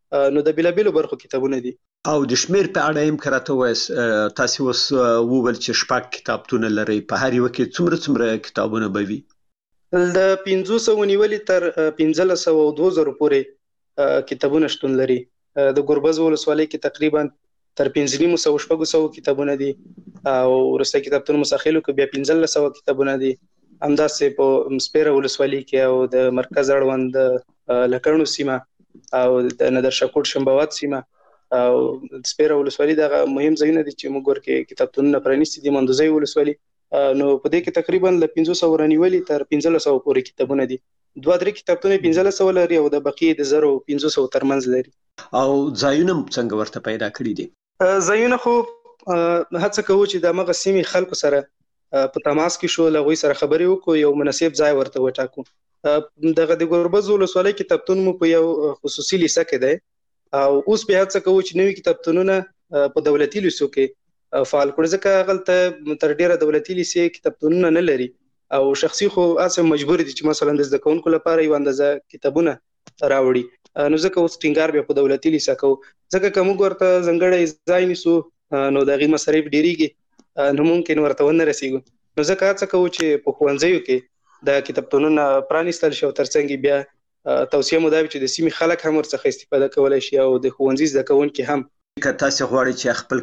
نو د بیلابیلو برخو کتابونه دي. او د شمیر په اړه هم کراته وایس تاسو اوس وویل چې شپږ کتابتون لري، په هر یو کې څومره څومره کتابونه به وي؟ د پنځه سوه نیولې تر پنځلس سوه او دوه زره پورې کتابونه شتون لري. د ګربز ولسوالۍ کې تقریبا تر پنځه نیم سوه شپږ سوه کتابونه دي او وروسته کتابتون مساخیلو کې بیا پنځلس سوه کتابونه دي. همداسې په سپیره ولسوالۍ کې او د مرکز اړوند لکړنو سیمه او د نادر شاه کوټ شنبوات سیمه او سپیره ولسوالۍ دغه مهم ځایونه دي چې موږ ورکې کتابتونونه پرانیستي دي. مندوزی ولسوالۍ نو په دې کې تقریبا له پنځه سوه رانیولې تر پنځلس سوه پورې کتابونه دي. دوه درې کتابتون پنځلس سوه لري او د بقیه د زرو پنځه سوه ترمنځ لري. او ځایونه څنګه ورته پیدا کړی دي؟ ځایونه خو هڅه کوو چې د مغه سیمې خلکو سره په تماس کې شو، لغوي سره خبرې وکړو، یو مناسب ځای ورته وټاکو. دغه د ګربز ولسوالۍ کتابتون مو په یو خصوصي لیسه کې دی او اوس بیا هڅه کوو چې نوي کتابتونونه په دولتي لیسو کې فعال کړو، ځکه هغلته تر ډیره دولتي لیسې کتابتونونه نه لري او شخصي خو اسه مجبور دي چې مثلا د زده کوونکو لپاره یو اندازه کتابونه راوړي. نو ځکه اوس ټینګار بیا په دولتي لیسه کوو، ځکه که موږ ورته ځانګړی ځای نیسو نو د هغې مصارف ډیریږي، نو ممکن ورته ونه رسیږو. نو ځکه هڅه کوو چې په ښوونځیو کې د کتابتونونه پرانیستل شي او ترڅنګ بیا توصیه مو دا وي چې د سیمې خلک هم ورڅخه استفاده کولی شي او د ښوونځي زده کوونکي هم. که تاسو غواړئ چې خپل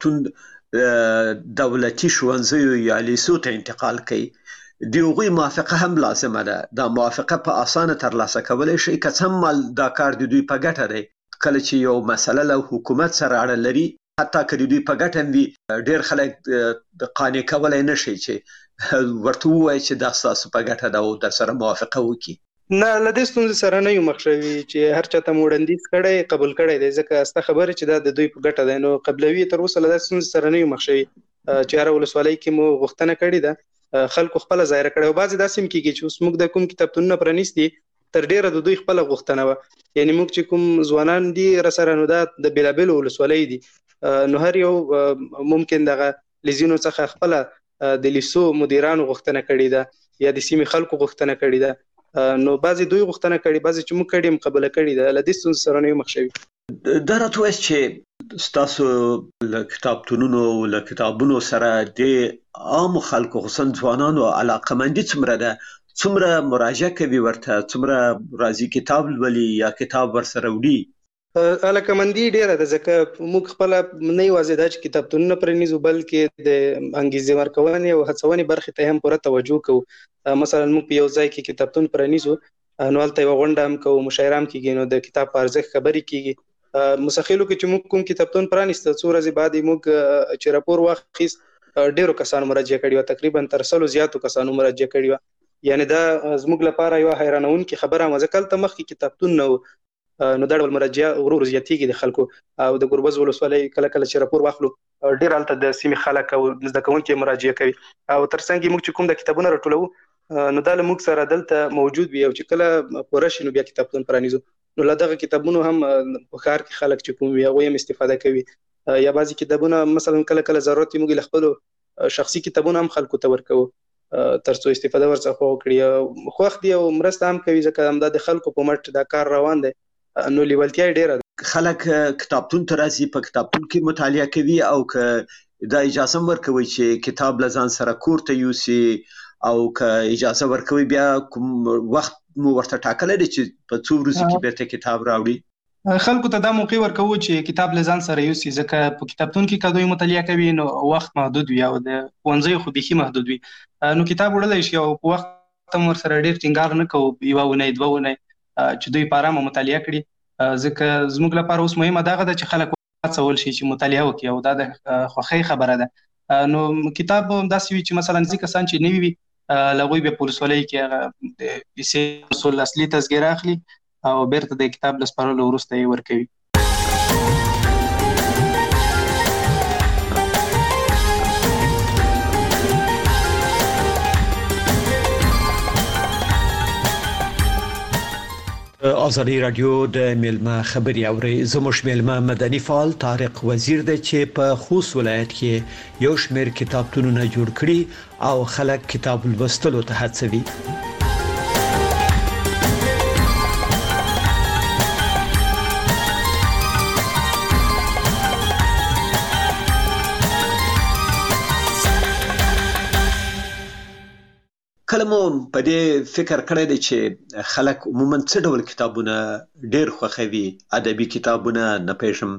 کتابتون دولتي ښوونځیو یا لیسو ته انتقال کړئ، د هغوی موافقه هم لازمه ده. دا موافقه په اسانه ترلاسه کولی شئ، که څه هم دا کار د دوی په ګټه دی. کله چې یو مسله له حکومت سره اړه لري، حتی که د دوی په ګټه وي، ډېر خلک د قانع کولی نه شي چې ورته ووایي چې دا ستاسو په ګټه ده او در سره موافقه وکړي. نه، له دې ستونزې سره نه یو مخ شوي چې هر چاته مو وړاندیز کړی قبول کړی دی، ځکه ستا خبره چې دا د دوی په ګټه دی. نو قبلوي تر اوسه له دې ستونزې سره نه یو مخ شوي چې هره ولسوالۍ کې مو غوښتنه کړې ده، خلکو خپله ظاهره کړې. او بعضې داسې هم کېږي چې اوس موږ د کوم کتابتونونه پرانیستي تر ډیره د دوی خپله غوښتنه وه، یعنې موږ چې کوم ځوانان دي راسره نو دا د بېلابېلو ولسوالیو دي، نو هر یو ممکن دغه لیزینو څخه خپله د لیسو مدیرانو غوښتنه کړې ده یا د سیمې خلکو غوښتنه کړې ده. نو بعضې دوی غوښتنه کړې، بعضې چې موږ کړې هم قبوله کړې ده. له دې ستونزې سره نه یو مخ شوي. دا راته وایاست چې ستاسو له کتابتونونو له کتابونو سره د عامو خلکو خصوصا ځوانانو علاقمندي څومره ده؟ څومره مراجعه کوي ورته؟ څومره راځي کتاب لولي یا کتاب ورسره وړي؟ علاقمندي ډیره ده، ځکه موږ خپله نه یوازې دا چې کتابتونونه پرانیزو بلکې د انګیزې ورکونې او هڅونې برخې ته هم پوره توجه کوو. مثلا موږ په یو ځای کې کتابتون پرانیزو نو هلته یوه غونډه هم کوو، مشاعره هم کېږي، نو د کتاب په ارزښت خبرې کېږي. مساخیلو کې چې موږ کوم کتابتون پرانیسته څو ورځې بعد یې موږ چې راپور واخیست ډیرو کسانو مراجعه کړې وه، تقریبا تر سلو زیاتو کسانو مراجعه کړې وه. یعنې دا زموږ لپاره یوه حیرانونکې خبره وه، ځکه هلته مخکې کتابتون نه و، نو دا ډول مراجعه ورو ورو زیاتېږي د خلکو. او د ګربز ولسوالۍ کله کله چې راپور واخلو ډېر هلته د سیمې خلک او زده کوونکي مراجعه کوي. او ترڅنګ یې موږ چې کوم د کتابونه راټولوو نو دا له موږ سره دلته موجود وي، او چې کله پوره شي نو بیا کتابتون پرانیزو. نو له دغه کتابونو هم په ښار کې خلک چې کوم وي هغوی هم استفاده کوي. یا بعضې کتابونه مثلا کله کله ضرورت موږ له خپلو شخصي کتابونه هم خلکو ته ورکوو تر څو استفاده ورڅخه وکړي. خوښ دي او مرسته هم کوي، ځکه همدا د خلکو په مټ دا کار روان دی. نو لیوالتیا یې ډیره ده. خلک کتابتون ته راځي، په کتابتون کې مطالعه کوي، او که دا اجازه هم ورکوي چې کتاب له ځان سره کور ته یوسي، او که اجازه ورکوي بیا کوم وخت مو ورته ټاکلی دی چې په څو ورځو کې بیرته کتاب راوړي؟ خلکو ته دا موقع ورکوو چې کتاب له ځان سره یوسي، ځکه په کتابتون کې که دوی مطالعه کوي نو وخت محدود وي او د ښوونځیو خو بیخي محدود وي. نو کتاب وړلی شي او په وخت هم ورسره ډېر ټینګار نه کوو، یوه اونۍ دوه اونۍ چې دوی په ارامه مطالعه کړي، ځکه زموږ لپاره اوس مهمه دغه ده چې خلک هڅول شي چې مطالعه وکړي، او دا د خوښۍ خبره ده. نو کتاب به همداسې وي چې مثلا ځینې کسان چې نوي وي له هغوی بیا په ولسوالۍ کې هغه د لیسې اصول اصلي تذکره اخلي او بیرته د کتاب له سپارلو وروسته یې ورکوي. آزادی رادیو د میلمه خبري اوري. زموږ میلمه مدني فعال طارق وزیر دی چې په خوست ولایت کې یو شمېر کتابتونونه جوړ کړي او خلک کتاب لوستلو ته هڅوي. مو په دې فکر کړی دی چې خلک عموما څه ډول کتابونه ډیر خوښوي؟ ادبي کتابونه، نه پېژم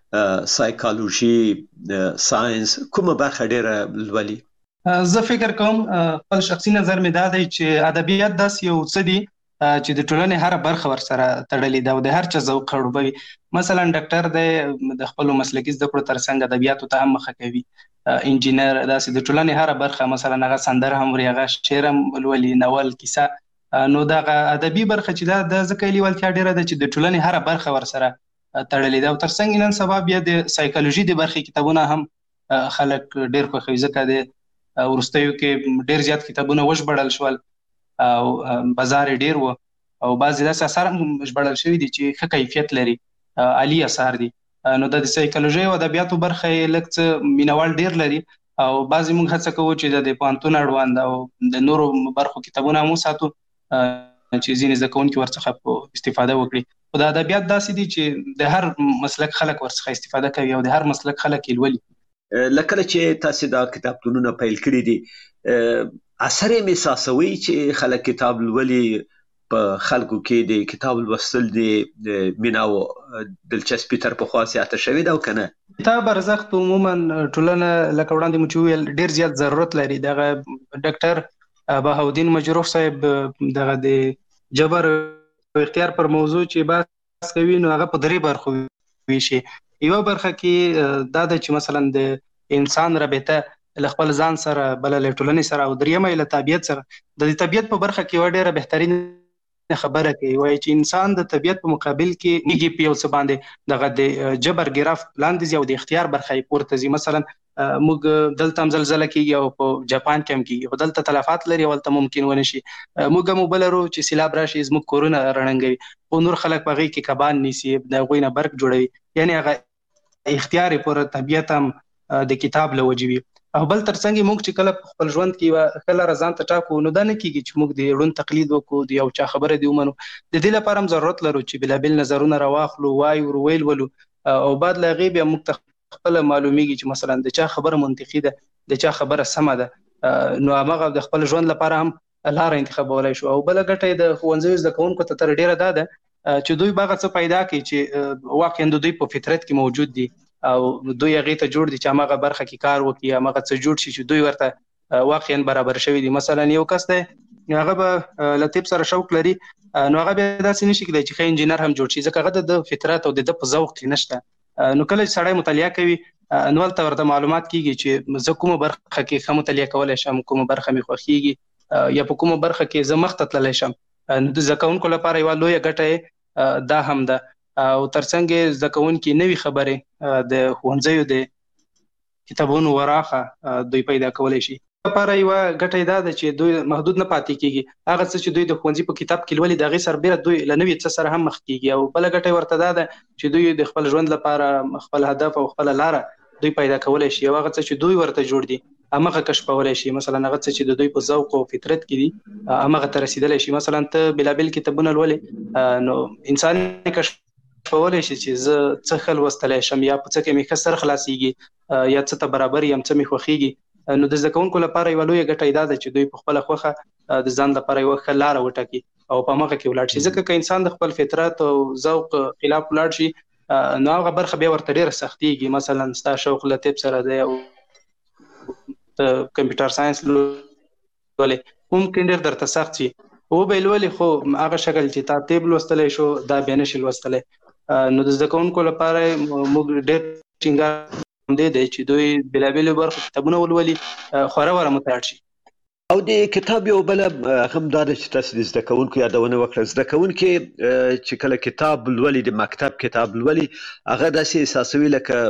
سایکالوژي، ساينس، کومه برخه ډیره لولي؟ زه فکر کوم خپل شخصي نظر مې دا دی چې ادبیات داسې یو څه دي چې د ټولنې هر برخه ورسره تړلې ده او د هر چا ذوق خړوبوي. مثلا ډاکټر دی د خپل مسلکي زده کړو ترڅنګ ادبیاتو ته هم مخه کوي، انجینر داسې د ټولنې هر برخه، مثلا هغه سندره هم وري، هغه شعر هم لولي، ناول، کیسه. نو دغه ادبي برخه چې دا د ځکه لیوالتیا ډیره ده چې د ټولنې هر برخه ورسره تړلې ده. او ترڅنګ نن سبا بیا د سایکالوژي د برخې کتابونه هم خلک ډیر خوښوي، ځکه د ورستیو کې ډیر زیات کتابونه وژبړل شول او بازار ډیر و او بعضې داسې اثار هم ژبړل شوي دي چې ښه کیفیت لري، عالي اثار دي. نو د سایکالوژي او ادبیاتو برخه یې لږ څه مینوال ډیر لري او بعضې موږ هڅه کوو چې د پوهنتون اړوند او د نورو برخو کتابونه هم وساتو چې ځینې زده کوونکي ورڅخه استفاده وکړي. خو د ادبیات داسې دي چې د هر مسلک خلک ورڅخه استفاده کوي او د هر مسلک خلک یې لولي. لکه چې تاسو دا کتابتونونه پیل کړی دي، اثر یې محسوسوي چې خلک کتاب لولي، په خلکو کې د کتاب لوستل د مینه او دلچسپي تر پخوا زیاته شوې ده او که نه؟ کتاب ارزښت عموما ټولنه لکه وړاندې مو چې وویل ډېر زیات ضرورت لري. دغه ډاکټر بهاودین مجروح صاحب دغه د جبر او اختیار پر موضوع چې بحث کوي نو هغه په درې برخو ویشي. یو برخه کې دا ده چې مثلا د انسان رابطه له خپل ځان سره، بله له ټولنې سره، او دریمه یې له طبیعت سره. د دې طبیعت په برخه کې یوه ډېره بهترین خبره کوي، وایي چې انسان د طبیعت په مقابل کې کېږي په یو څه باندې دغه د جبر ګرافت لاندې ځي او د اختیار برخه یې پورته ځي. مثلا موږ دلته هم زلزله کېږي او په جاپان کې هم کېږي، خو دلته تلفات لري او هلته ممکن ونه شي. موږ هم اوبه لرو چې سیلاب راشي زموږ کورونه رڼنګوي، خو نور خلک په هغې کې کبان نیسي، د هغوی نه برق جوړوي. یعنې هغه اختیار پر طبیعت هم د کتاب له وجې وي. او بل ترڅنګ موږ چې کله په خپل ژوند کې یوه ښه لاره ځان ته ټاکو نو دا نه کېږي چې موږ د ړوند تقلید وکړو، د یو چا خبره دې ومنو. د دې لپاره هم ضرورت لرو چې بېلابېل نظرونه راواخلو، وایو، ورویل ولو او بعد له هغې بیا موږ ته خپله معلومیږي چې مثلا د چا خبره منطقي ده، د چا خبره سمه ده. نو هماغه د خپل ژوند لپاره هم لاره انتخابولی شو. او بله ګټه یې د ښوونځیو زده کوونکو ته تر ډېره دا ده چې دوی به هغه څه پیدا کړي چې واقعا د دوی په فطرت کې موجود دي او دوی هغې ته جوړ دي چې هماغه برخه کې کار وکړي، هماغه څه جوړ شي چې دوی ورته واقعا برابر شوي دي. مثلا یو کس دی هغه به له طب سره شوق لري، نو هغه بیا داسې نشي کېدی چې ښه انجینر هم جوړ شي، ځکه هغه د فطرت او د ده په ذوق کې نشته. نو کله چې سړی مطالعه کوي نو هلته ورته معلومات کېږي چې زه کومه برخه کې ښه مطالعه کولی شم، کومه برخه مې خوښېږي، یا په کومه برخه کې زه مخته تللی شم. نو د زده کوونکو لپاره یوه لویه ګټه دا هم ده. او ترڅنګ زده کوونکي نوي خبرې د ښوونځیو د کتابونو وراخه دوی پیدا کولی شي. لپاره یوه ګټه دا ده چې دوی محدود نه پاتې کېږي، هغه څه چې دوی د ښوونځي په کتاب کې لولي د هغې سره بیره دوی له نوي څه سره هم مخ کېږي. او بله ګټه ورته دا ده چې دوی د خپل ژوند لپاره خپل هدف او خپله لاره دوی پیدا کولی شي، او هغه څه چې دوی ورته جوړ دي همغه کشفولی شي. مثلا هغه څه چې د دوی په ذوق او فطرت کې دي همغه ته رسېدلی شي. مثلا ته بېلابېل کتابونه لولې نو انسان کشف کولی شي چې زه څه ښه لوستلی شم، یا په څه کې مې ښه سر خلاصېږي، یا څه ته برابر یم، څه مې خوښېږي. نو د زده کوونکو لپاره یوه لویه ګټه دا ده چې دوی په خپله خوښه د ځان لپاره یوه ښه لاره وټاکي او په همغه کې ولاړ شي. ځکه که انسان د خپل فطرت او ذوق خلاف ولاړ شي نو هغه برخه بیا ورته ډېره سختېږي. مثلا ستا شوق له طب سره دی او ته کمپیوټر ساینس لولې، ممکن ډېر درته سخت شي، وبه یې لولې خو هغه شکل چې تا طب لوستلی شو دا بیا نه شي لوستلی. نو د زده کوونکو لپاره موږ ډېر ټینګار همدې دی چې دوی بېلابېلو برخو کتابونه ولولي، خوره وره مطالعه شي. او د کتاب یو بله هم دا ده چې تاسو د زده کوونکو یادونه وکړه. زده کوونکي چې کله کتاب لولي، د مکتب کتاب لولي، هغه داسې احساسوي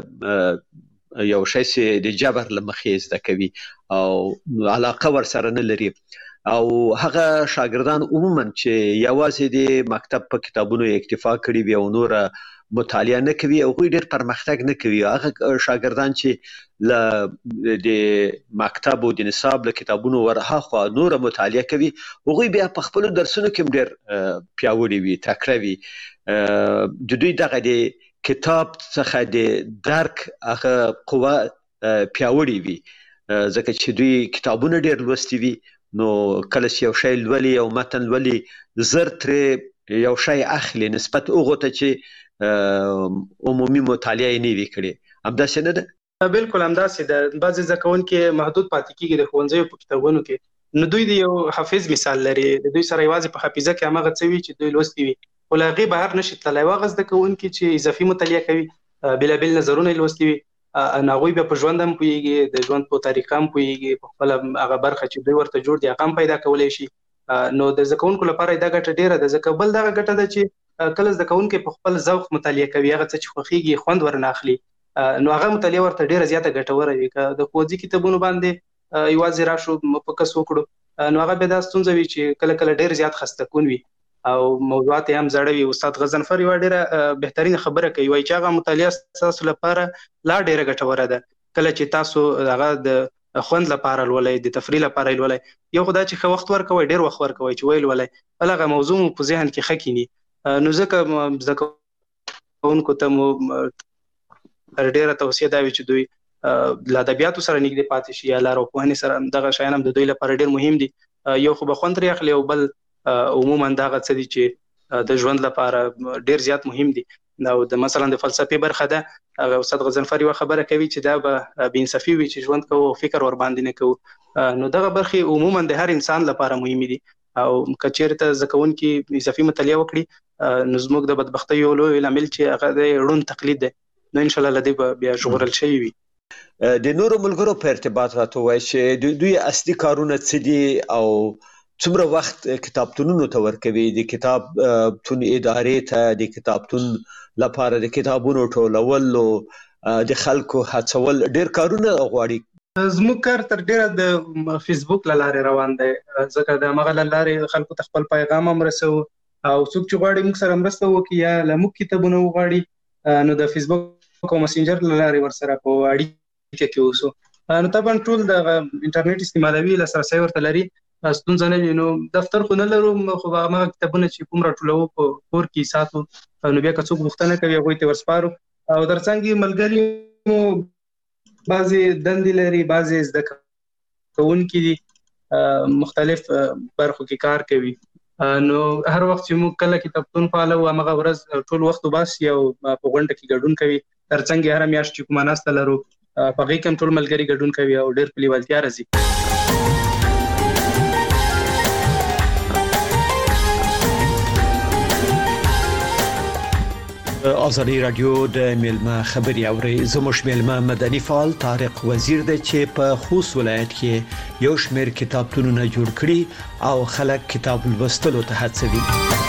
لکه یو شی چې د جبر له مخې زده کوي او علاقه ورسره نه لري. او هغه شاګردان عموما چې یوازې د مکتب په کتابونو اکتفا کړي وي او نوره مطالعه نه کوي، هغوی ډېر پرمختګ نه کوي. هغه شاګردان چې له د مکتب او د نصاب له کتابونو ورهاخوا نوره مطالعه کوي، هغوی بیا په خپلو درسونو کې هم ډېر پیاوړي وي، تکړه وي. د دوی دغه د کتاب څخه د درک هغه قوه پیاوړې وي، ځکه چې دوی کتابونه ډېر لوستي وي، نو کله چې یو شی لولي او متن لولي زر ترې یو شی اخلي نسبت هغو ته چې عمومي مطالعه یې نه وي کړې، همداسې نه ده؟ بالکل همداسې ده. بعضې زده کوونکي محدود پاتې کېږي د ښوونځیو په کتابونو کې. نو دوی د یو حافظ مثال لري، د دوی سره یوازې په حافظه کې هماغه څه وي چې دوی لوستي وي، خو له هغې بهر نشي تللی. هغه زده کوونکي چې اضافي مطالعه کوي، بېلابېل نظرونه یې لوستي وي، نو هغوی بیا په ژوند هم پوهېږي، د ژوند په طریقه هم پوهېږي، په خپله هغه برخه چې دوی ورته جوړ دي هغه هم پیدا کولی شي. نو د زده کوونکو لپاره دا ګټه ډېره ده. ځکه بل دغه ګټه ده چې کله زده کوونکی په خپل ذوق مطالعه کوي، هغه څه چې خوښېږي خوند ورنه اخلي، نو هغه مطالعه ورته ډېره زیاته ګټوره وي. که د ښوونځي کتابونو باندې یوازې راشو فوکس وکړو، نو هغه بیا دا ستونزه وي چې کله کله ډېر زیات خسته کون وي او موضوعات هم زړه وي. استاد غضنفر یوه ډېره بهترینه خبره کوي، وایي چې هغه مطالعه ستاسو لپاره لا ډېره ګټوره ده کله چې تاسو هغه د خوند لپاره لولئ، د تفریح لپاره لولئ. یو خو دا چې ښه وخت ورکوئ، ډېر وخت ورکوئ چې ویې لولئ، بل هغه موضوع مو په ذهن کې ښه کیني. نو ځکه زده کوونکو ته مو ډېره توصیه دا وي چې دوی له ادبیاتو سره نږدې پاتې شي، یا لارښوونې سره دغه شیان هم د دوی لپاره ډېر مهم دي. یو خو به خوند ترې اخلي، او بل عموما دغه څه دي چې د ژوند لپاره ډېر زیات مهم دي. او د مثلا د فلسفې برخه ده، هغه استاد غضنفر یوه خبره کوي چې دا به بېانصافي وي چې ژوند کوو او فکر ورباندې نه کوو. نو دغه برخې عموما د هر انسان لپاره مهمې دي، او که چېرته زده کوونکي اضافي مطالعه وکړي، نو زموږ د بدبختۍ یو لوی لامل چې هغه د ړوند تقلید دی، نو انشاءالله له دې به بیا ژغورل شوي وي. د نورو ملګرو په ارتباط راته ووایي چې دوی اصلي کارونه څه دي او څومره وخت کتابتونونو ته ورکوي، د کتابتون ادارې ته، د کتابتون لپاره د کتابونو ټولول او د خلکو هڅول، ډېر کارونه غواړي. زموږ کار تر ډېره د فیسبوک له لارې روان دی، ځکه د همغه له لارې خلکو ته خپل پیغام هم رسوو، او څوک چې غواړي موږ سره مرسته وکړي یا له موږ کتابونه وغواړي، نو د فیسبوک او مسنجر له لارې ورسره په اړیکه کې اوسو. نو طبعا ټول د انټرنیټ استعمالوي، لاسرسی ورته لري، ستونزه نه وي. نو دفتر خو نه لرو، خو هغه کتابونه چې کوم راټولوو په کور کې ساتو، نو بیا که څوک پوښتنه کوي هغوی ته ورسپارو. او ترڅنګ ملګري مو بعضې دندې لري، بعضې زده کوونکي دي مختلف برخو کې کار کوي. نو هر وخت چې موږ کله کتابتون فعال وو، همغه ورځ ټول وخت وباسي او په غونډه کې ګډون کوي. ترڅنګ هره میاشت چې کومه ناسته لرو، په هغې کې هم ټول ملګري ګډون کوي او ډېر په لیوالتیا راځي. آزادی رادیو د میلمه خبري اوري. زموږ میلمه مدني فعال طارق وزیر دی چې په خوست ولایت کې یو شمېر کتابتونونه جوړ کړي او خلک کتاب لوستلو ته هڅوي.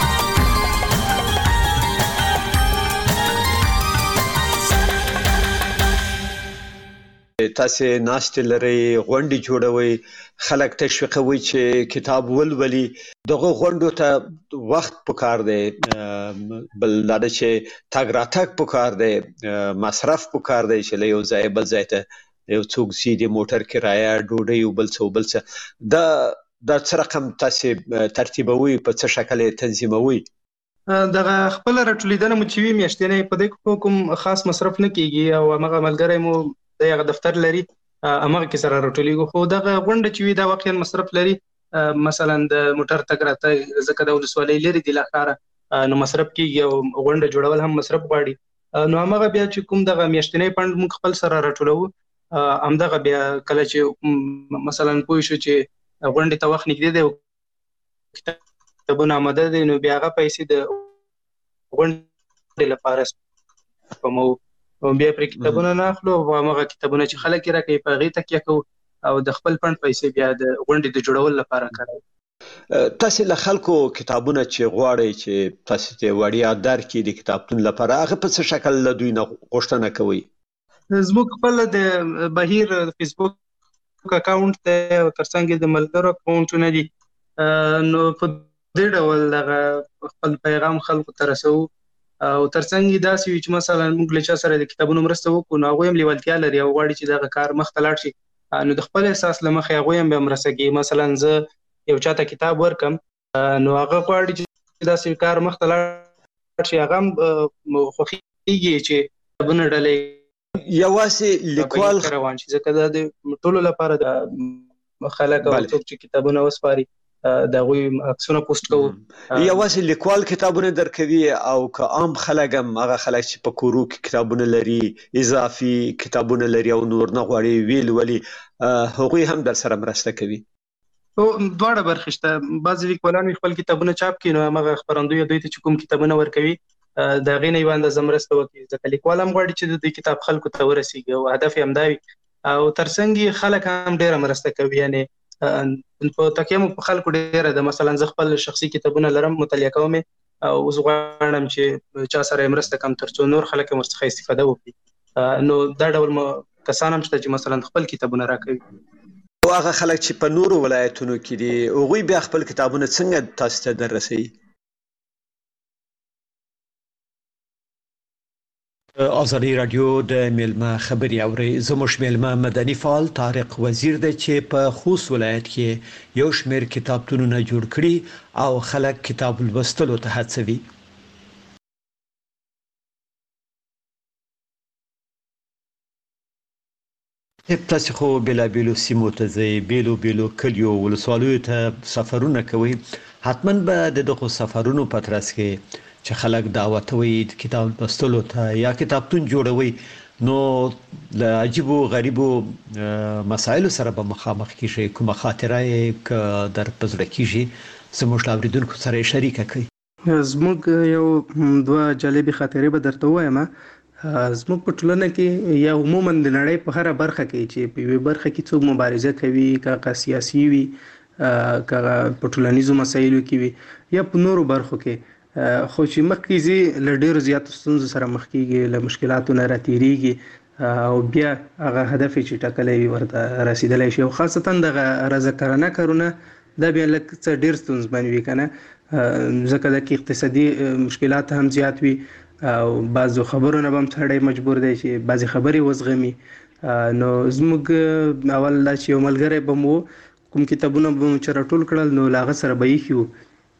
تاسو ناشته لري، غونډې جوړوي، خلک تشویقوي چې کتاب ولولي. دغه غونډو ته وخت پکار دی، بل دا چې تګ راتګ پکار دی، مصرف پکار دی چې له یو ځای بل ځای ته یو څوک ځي، د موټر کرایه، ډوډۍ او بل څه بل څه. دا دا څه رقم تاسو ترتیبوي، په څه شکل یې تنظیموي؟ دغه خپله راټولېدنه مو چې وي میاشتنۍ، په دې کوم خاص مصرف نه کېږي، او همغه ملګری مو د هغه دفتر لري، همغه کې سره راټولېږو. خو دغه غونډه چې وي دا واقعا مصرف لري، مثلا د موټر تګ راتګ، ځکه د ولسوالۍ لرې دي له ښاره، نو مصرف کېږي، او غونډه جوړول هم مصرف غواړي. نو همغه بیا چې کوم دغه میاشتنی فنډ موږ خپل سره راټولوو، همدغه بیا کله چې مثلا پوه شو چې غونډې ته وخت نږدې دی او کتابونه آماده دي، نو بیا هغه پیسې د غونډې لپاره سپموو. بیا پرې کتابونه نه اخلو، او هغه کتابونه چې خلک یې راکوي په هغې تکیه کوو، او د خپل فنډ پیسې بیا د غونډې د جوړولو لپاره کاروو. تاسو له خلکو کتابونه چې غواړئ چې تاسو ته وړیا درکړي د کتابتون لپاره، هغه په څه شکل له دوی نه غوښتنه کوئ؟ زموږ خپل د بهیر فیسبوک اکاونټ دی، او ترڅنګ د ملګرو اکاونټونه دي. نو په دې ډول دغه خپل پیغام خلکو ته رسوو، او ترڅنګ یې داسې وي چې مثلا موږ له چا سره د کتابونو مرسته وکړو، نو هغوی هم لیوالتیا لري او غواړي چې دغه کار مخ ته لاړ شي، نو د خپل احساس له مخې هغوی هم بیا مرسته کوي. مثلا زه یو چا ته کتاب ورکم، نو هغه غواړي چې داسې کار مخ ته لاړ شي، هغه هم خوښېږي چې کتابونه ډلې یوازې لیکوال روان شي، ځکه دا د ټولو لپاره د خلک او څوک چې کتابونه وسپاري دا غوي عکسونه پوسټ کوو. یوازې لیکوال کتابونه درکوي او که عام خلک هم هغه خلک چې په کورو کې کتابونه لري اضافي کتابونه لري او نور نه غواړي ویل ولي هغوی هم در سره مرسته کوي؟ او دواړه برخې شته. بعضې لیکوالان خپل کتابونه چاپ کړي نو هغه خپرندوی دوی ته چې کوم کتابونه ورکوي د هغې نه یوه اندازه مرسته وکړي، ځکه لیکوال هم غواړي چې د کتاب خلکو ته ورسیږي او هدف یې همدا وي. او ترڅنګ خلک هم ډېره مرسته کوي، یعنې په تکیه مو په خلکو ډېره ده. مثلا زه خپل شخصي کتابونه لرم، مطالعه کوم او زه غواړم چې چا سره مرسته کوم تر څو نور خلک ورڅخه استفاده وکړي. نو دا ډول کسان هم شته چې مثلا خپل کتابونه راکوي. او هغه خلک چې په نورو ولایتونو کې دي هغوی بیا خپل کتابونه څنګه تاسو ته در رسوي؟ آزادی رادیو د میلمه خبري اوري. زموږ میلمه مدني فعال طارق وزیر دی چې په خوست ولایت کې یو شمېر کتابتونونه جوړ کړي او خلک کتاب لوستلو ته هڅوي. تاسو خو بلا بیلو سیمو ته ځئ، بیلو بیلو کلیو ولسوالیو ته سفرونه کوي، حتما به د دغو سفرونو په ترڅ کې چې خلک دعوتوي کتاب لوستلو ته یا کتابتون جوړوي نو له عجیبو غریبو مسایلو سره به مخامخ کیږي. کومه خاطره یې در په زړه کیږي زموږ له اورېدونکو سره یې شریکه کړئ. زموږ یو دوه جالبې خاطرې به درته ووایم. زموږ په ټولنه کې یا عموما د نړۍ په هره برخه کې چې په یوې برخه کې څوک مبارزه کوي، که سیاسي وي که په ټولنیزو مسایلو کې وي یا په نورو برخو کې، خو چې مخکې ځي له ډېرو زیاتو ستونزو سره مخ کېږي، له مشکلاتو نه راتېرېږي او بیا هغه هدف چې ټاکلی وي ورته رسېدلی شي. او خاصتا دغه رضاکارانه کارونه دا بیا لږ څه ډېر ستونزمن وي که نه، ځکه دا کې اقتصادي مشکلات هم زیات وي او بعضو خبرونه به هم سړی مجبور دی چې بعضې خبرې وزغمي. نو زموږ اول دا چې یو ملګری به مو کوم کتابونه به مو چې راټول کړل نو له هغه سره به ایښي وو،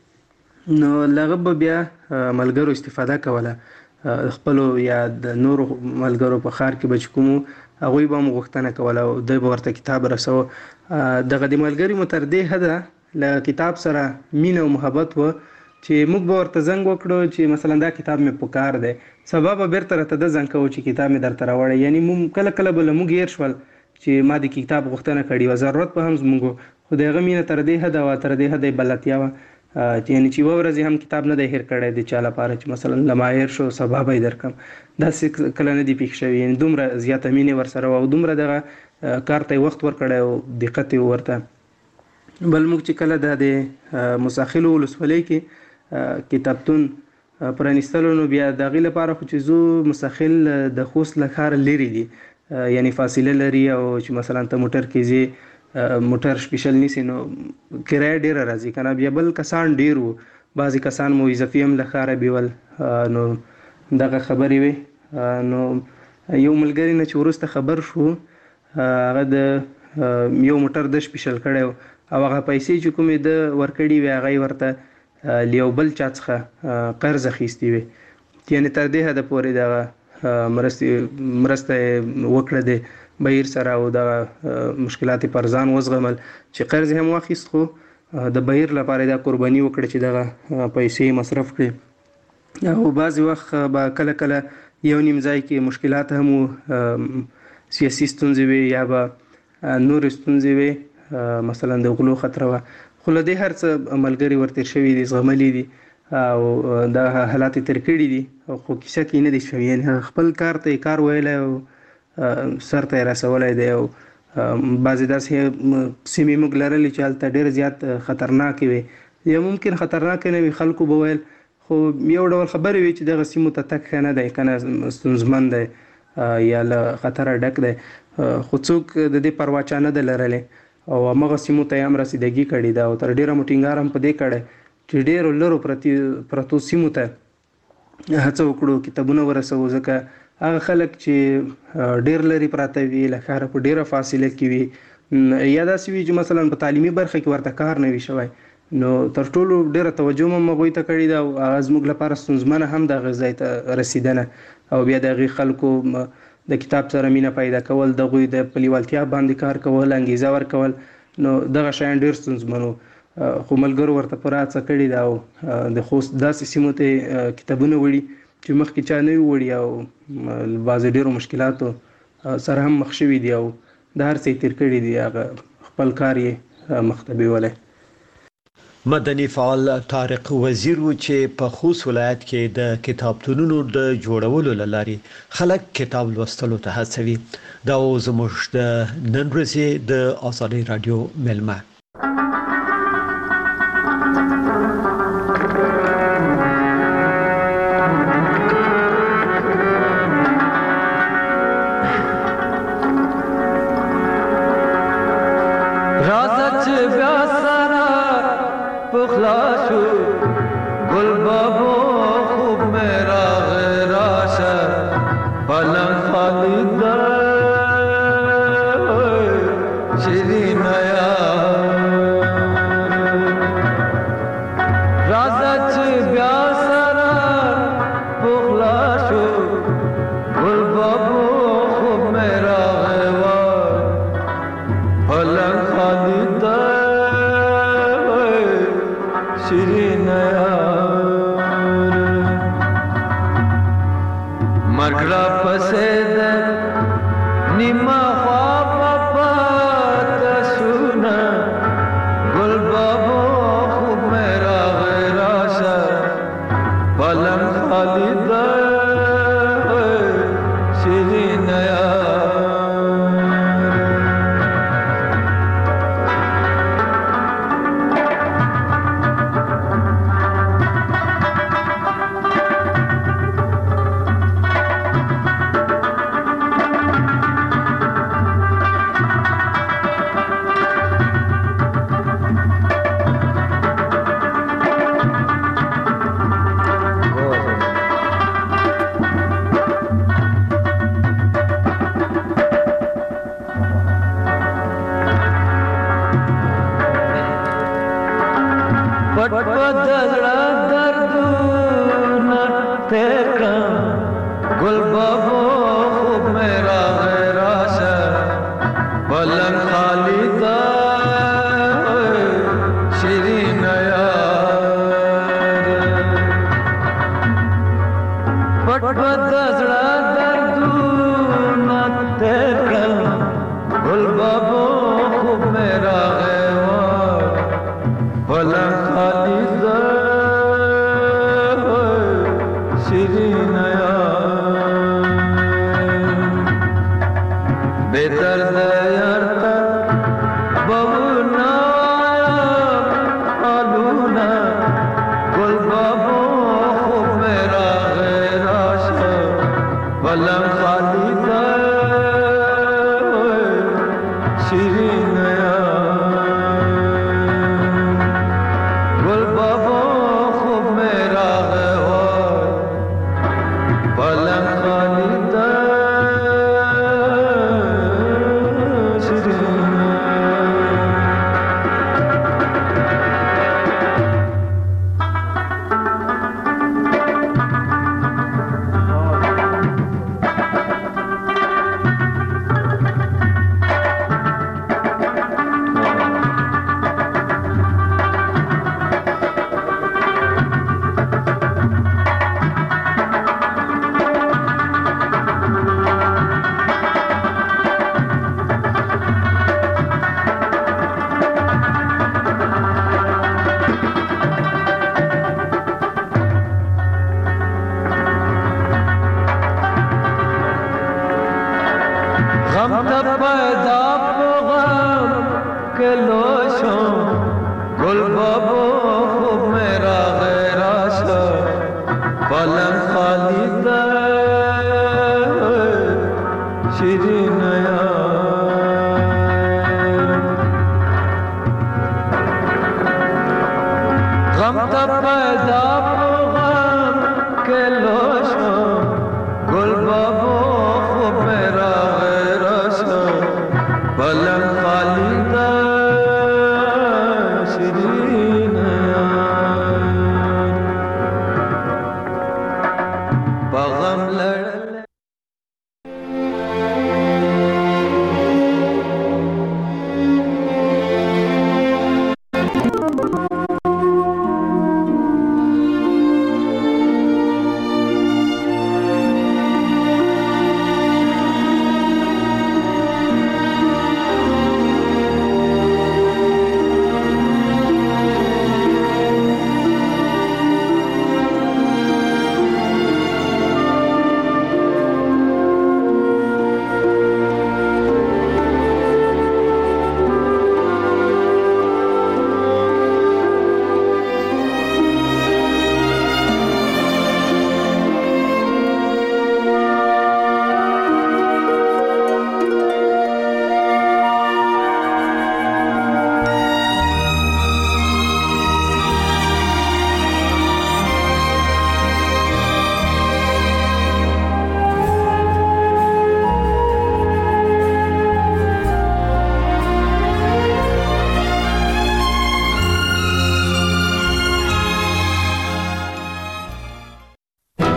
نو لغه به بیا ملګرو استفاده کوله، خپلو یا د نورو ملګرو په ښار کې به چې کومو هغوی به هم غوښتنه کوله او دوی به ورته کتاب رسوه. دغه د ملګري مو تر دې حده له کتاب سره مینه او محبت و چې موږ به ورته زنګ وکړو چې مثلا دا کتاب مې په کار دی، سبا به بیرته راته ده زنګ کوو چې کتاب مې درته راوړی. یعنې موږ کله کله به له موږ هېر شول چې ما د کتاب غوښتنه کړې وه، ضرورت به هم زموږ، خو د هغه مینه تر دې حده وه، تر دې حده یې بلدتیا وه یعنی چې یوه ورځ هم کتاب نه دی هېر کړی د چا لپاره چې مثلا له ما هېر شو سبا به یې درکړم. داسې کله نه دي پېښ شوي، یعنې دومره زیاته مینې ورسره وه او دومره دغه کار ته یې وخت ورکړی او دقت یې ورته. بل موږ چې کله دا د موساخیلو ولسوالۍ کې کتابتون پرانیستلو نو بیا د هغې لپاره خو چې زه موساخیل د خوست له ښاره لرې دي، یعنې فاصله لري او چې مثلا ته موټر کې ځې موټر سپیشل نیسي نو کرایه ډېره راځي که نه. بیا بل کسان ډېر وو، بعضې کسان مو اضافي هم له ښاره بیول، نو دغه خبرې وې. نو یو ملګري نه چې وروسته خبر شو هغه د یو موټر د سپیشل کړی و او هغه پیسې چې کومې د ورکړي وې هغه یې ورته له یو بل چا څخه قرض اخیستې وې، یعنې تر دې حده پورې دغه مرستې مرسته یې وکړه د بهیر سره او دغه مشکلات یې پر ځان وزغمل چې قرض هم واخیست، خو د بهیر لپاره دا قرباني وکړه چې دغه پیسې مصرف کړي. او بعضې وخت به کله کله یو نیم ځای کې مشکلات هم وو، سیاسي ستونزې وې یا به نورې ستونزې وې، مثلا د غلو خطره وه، خو له دې هر څه ملګري ورتېر شوي دي، زغملي دي او دا حالات یې تېر کړي دي، خو کیسه کې نه دي شوي، یعنې خپل کار ته یې کار ویلی او سر ته یې رسولی دی. او بعضې داسې سیمې موږ لرلې چې هلته ډېر زیات خطرناکې وې، یا ممکن خطرناکې نه وي، خلکو به ویل، خو یو ډول خبرې وي چې دغه سیمو ته تګ ښه نه دی که نه، ستونزمن دی یا له خطره ډک دی، خو څوک د دې پروا چا نه ده لرلې او همغه سیمو ته یې هم رسیدګي کړې ده او تر ډېره مو ټینګار هم په دې کړی چې ډېرو لرو پرتي پرتو سیمو ته هڅه وکړو کتابونه ورسوو، ځکه هغه خلک چې ډېر لرې پراته وي، له ښاره په ډېره فاصله کې وي، یا داسې وي چې مثلا په تعلیمي برخه کې ورته کار نه وي شوی، نو تر ټولو ډېره توجه هم هغوی ته کړې ده او هغه زموږ لپاره ستونزمنه هم د هغه ځای ته رسیدنه او بیا د هغې خلکو د کتاب سره مینه پیدا کول، د هغوی د په لیوالتیا باندې کار کول، انګیزه ورکول نو دغه شیان ډېر ستونزمن وو خو ملګرو ورته پوره هڅه کړې ده او د خوست داسې سیمو ته کتابونه وړي چې مخکې چا نه وي وړي او بعضې ډېرو مشکلاتو سره هم مخ شوي دي او د هر څه یې تېر کړي دي هغه خپل کار یې مخ ته بیولی. مدني فعال طارق وزیر و چې په خوست ولایت کې د کتابتونونو د جوړولو لارې خلک کتاب لوستلو ته هڅوي. دا زموږ د نن ورځې د آزادۍ رادیو ملمه. Bagam la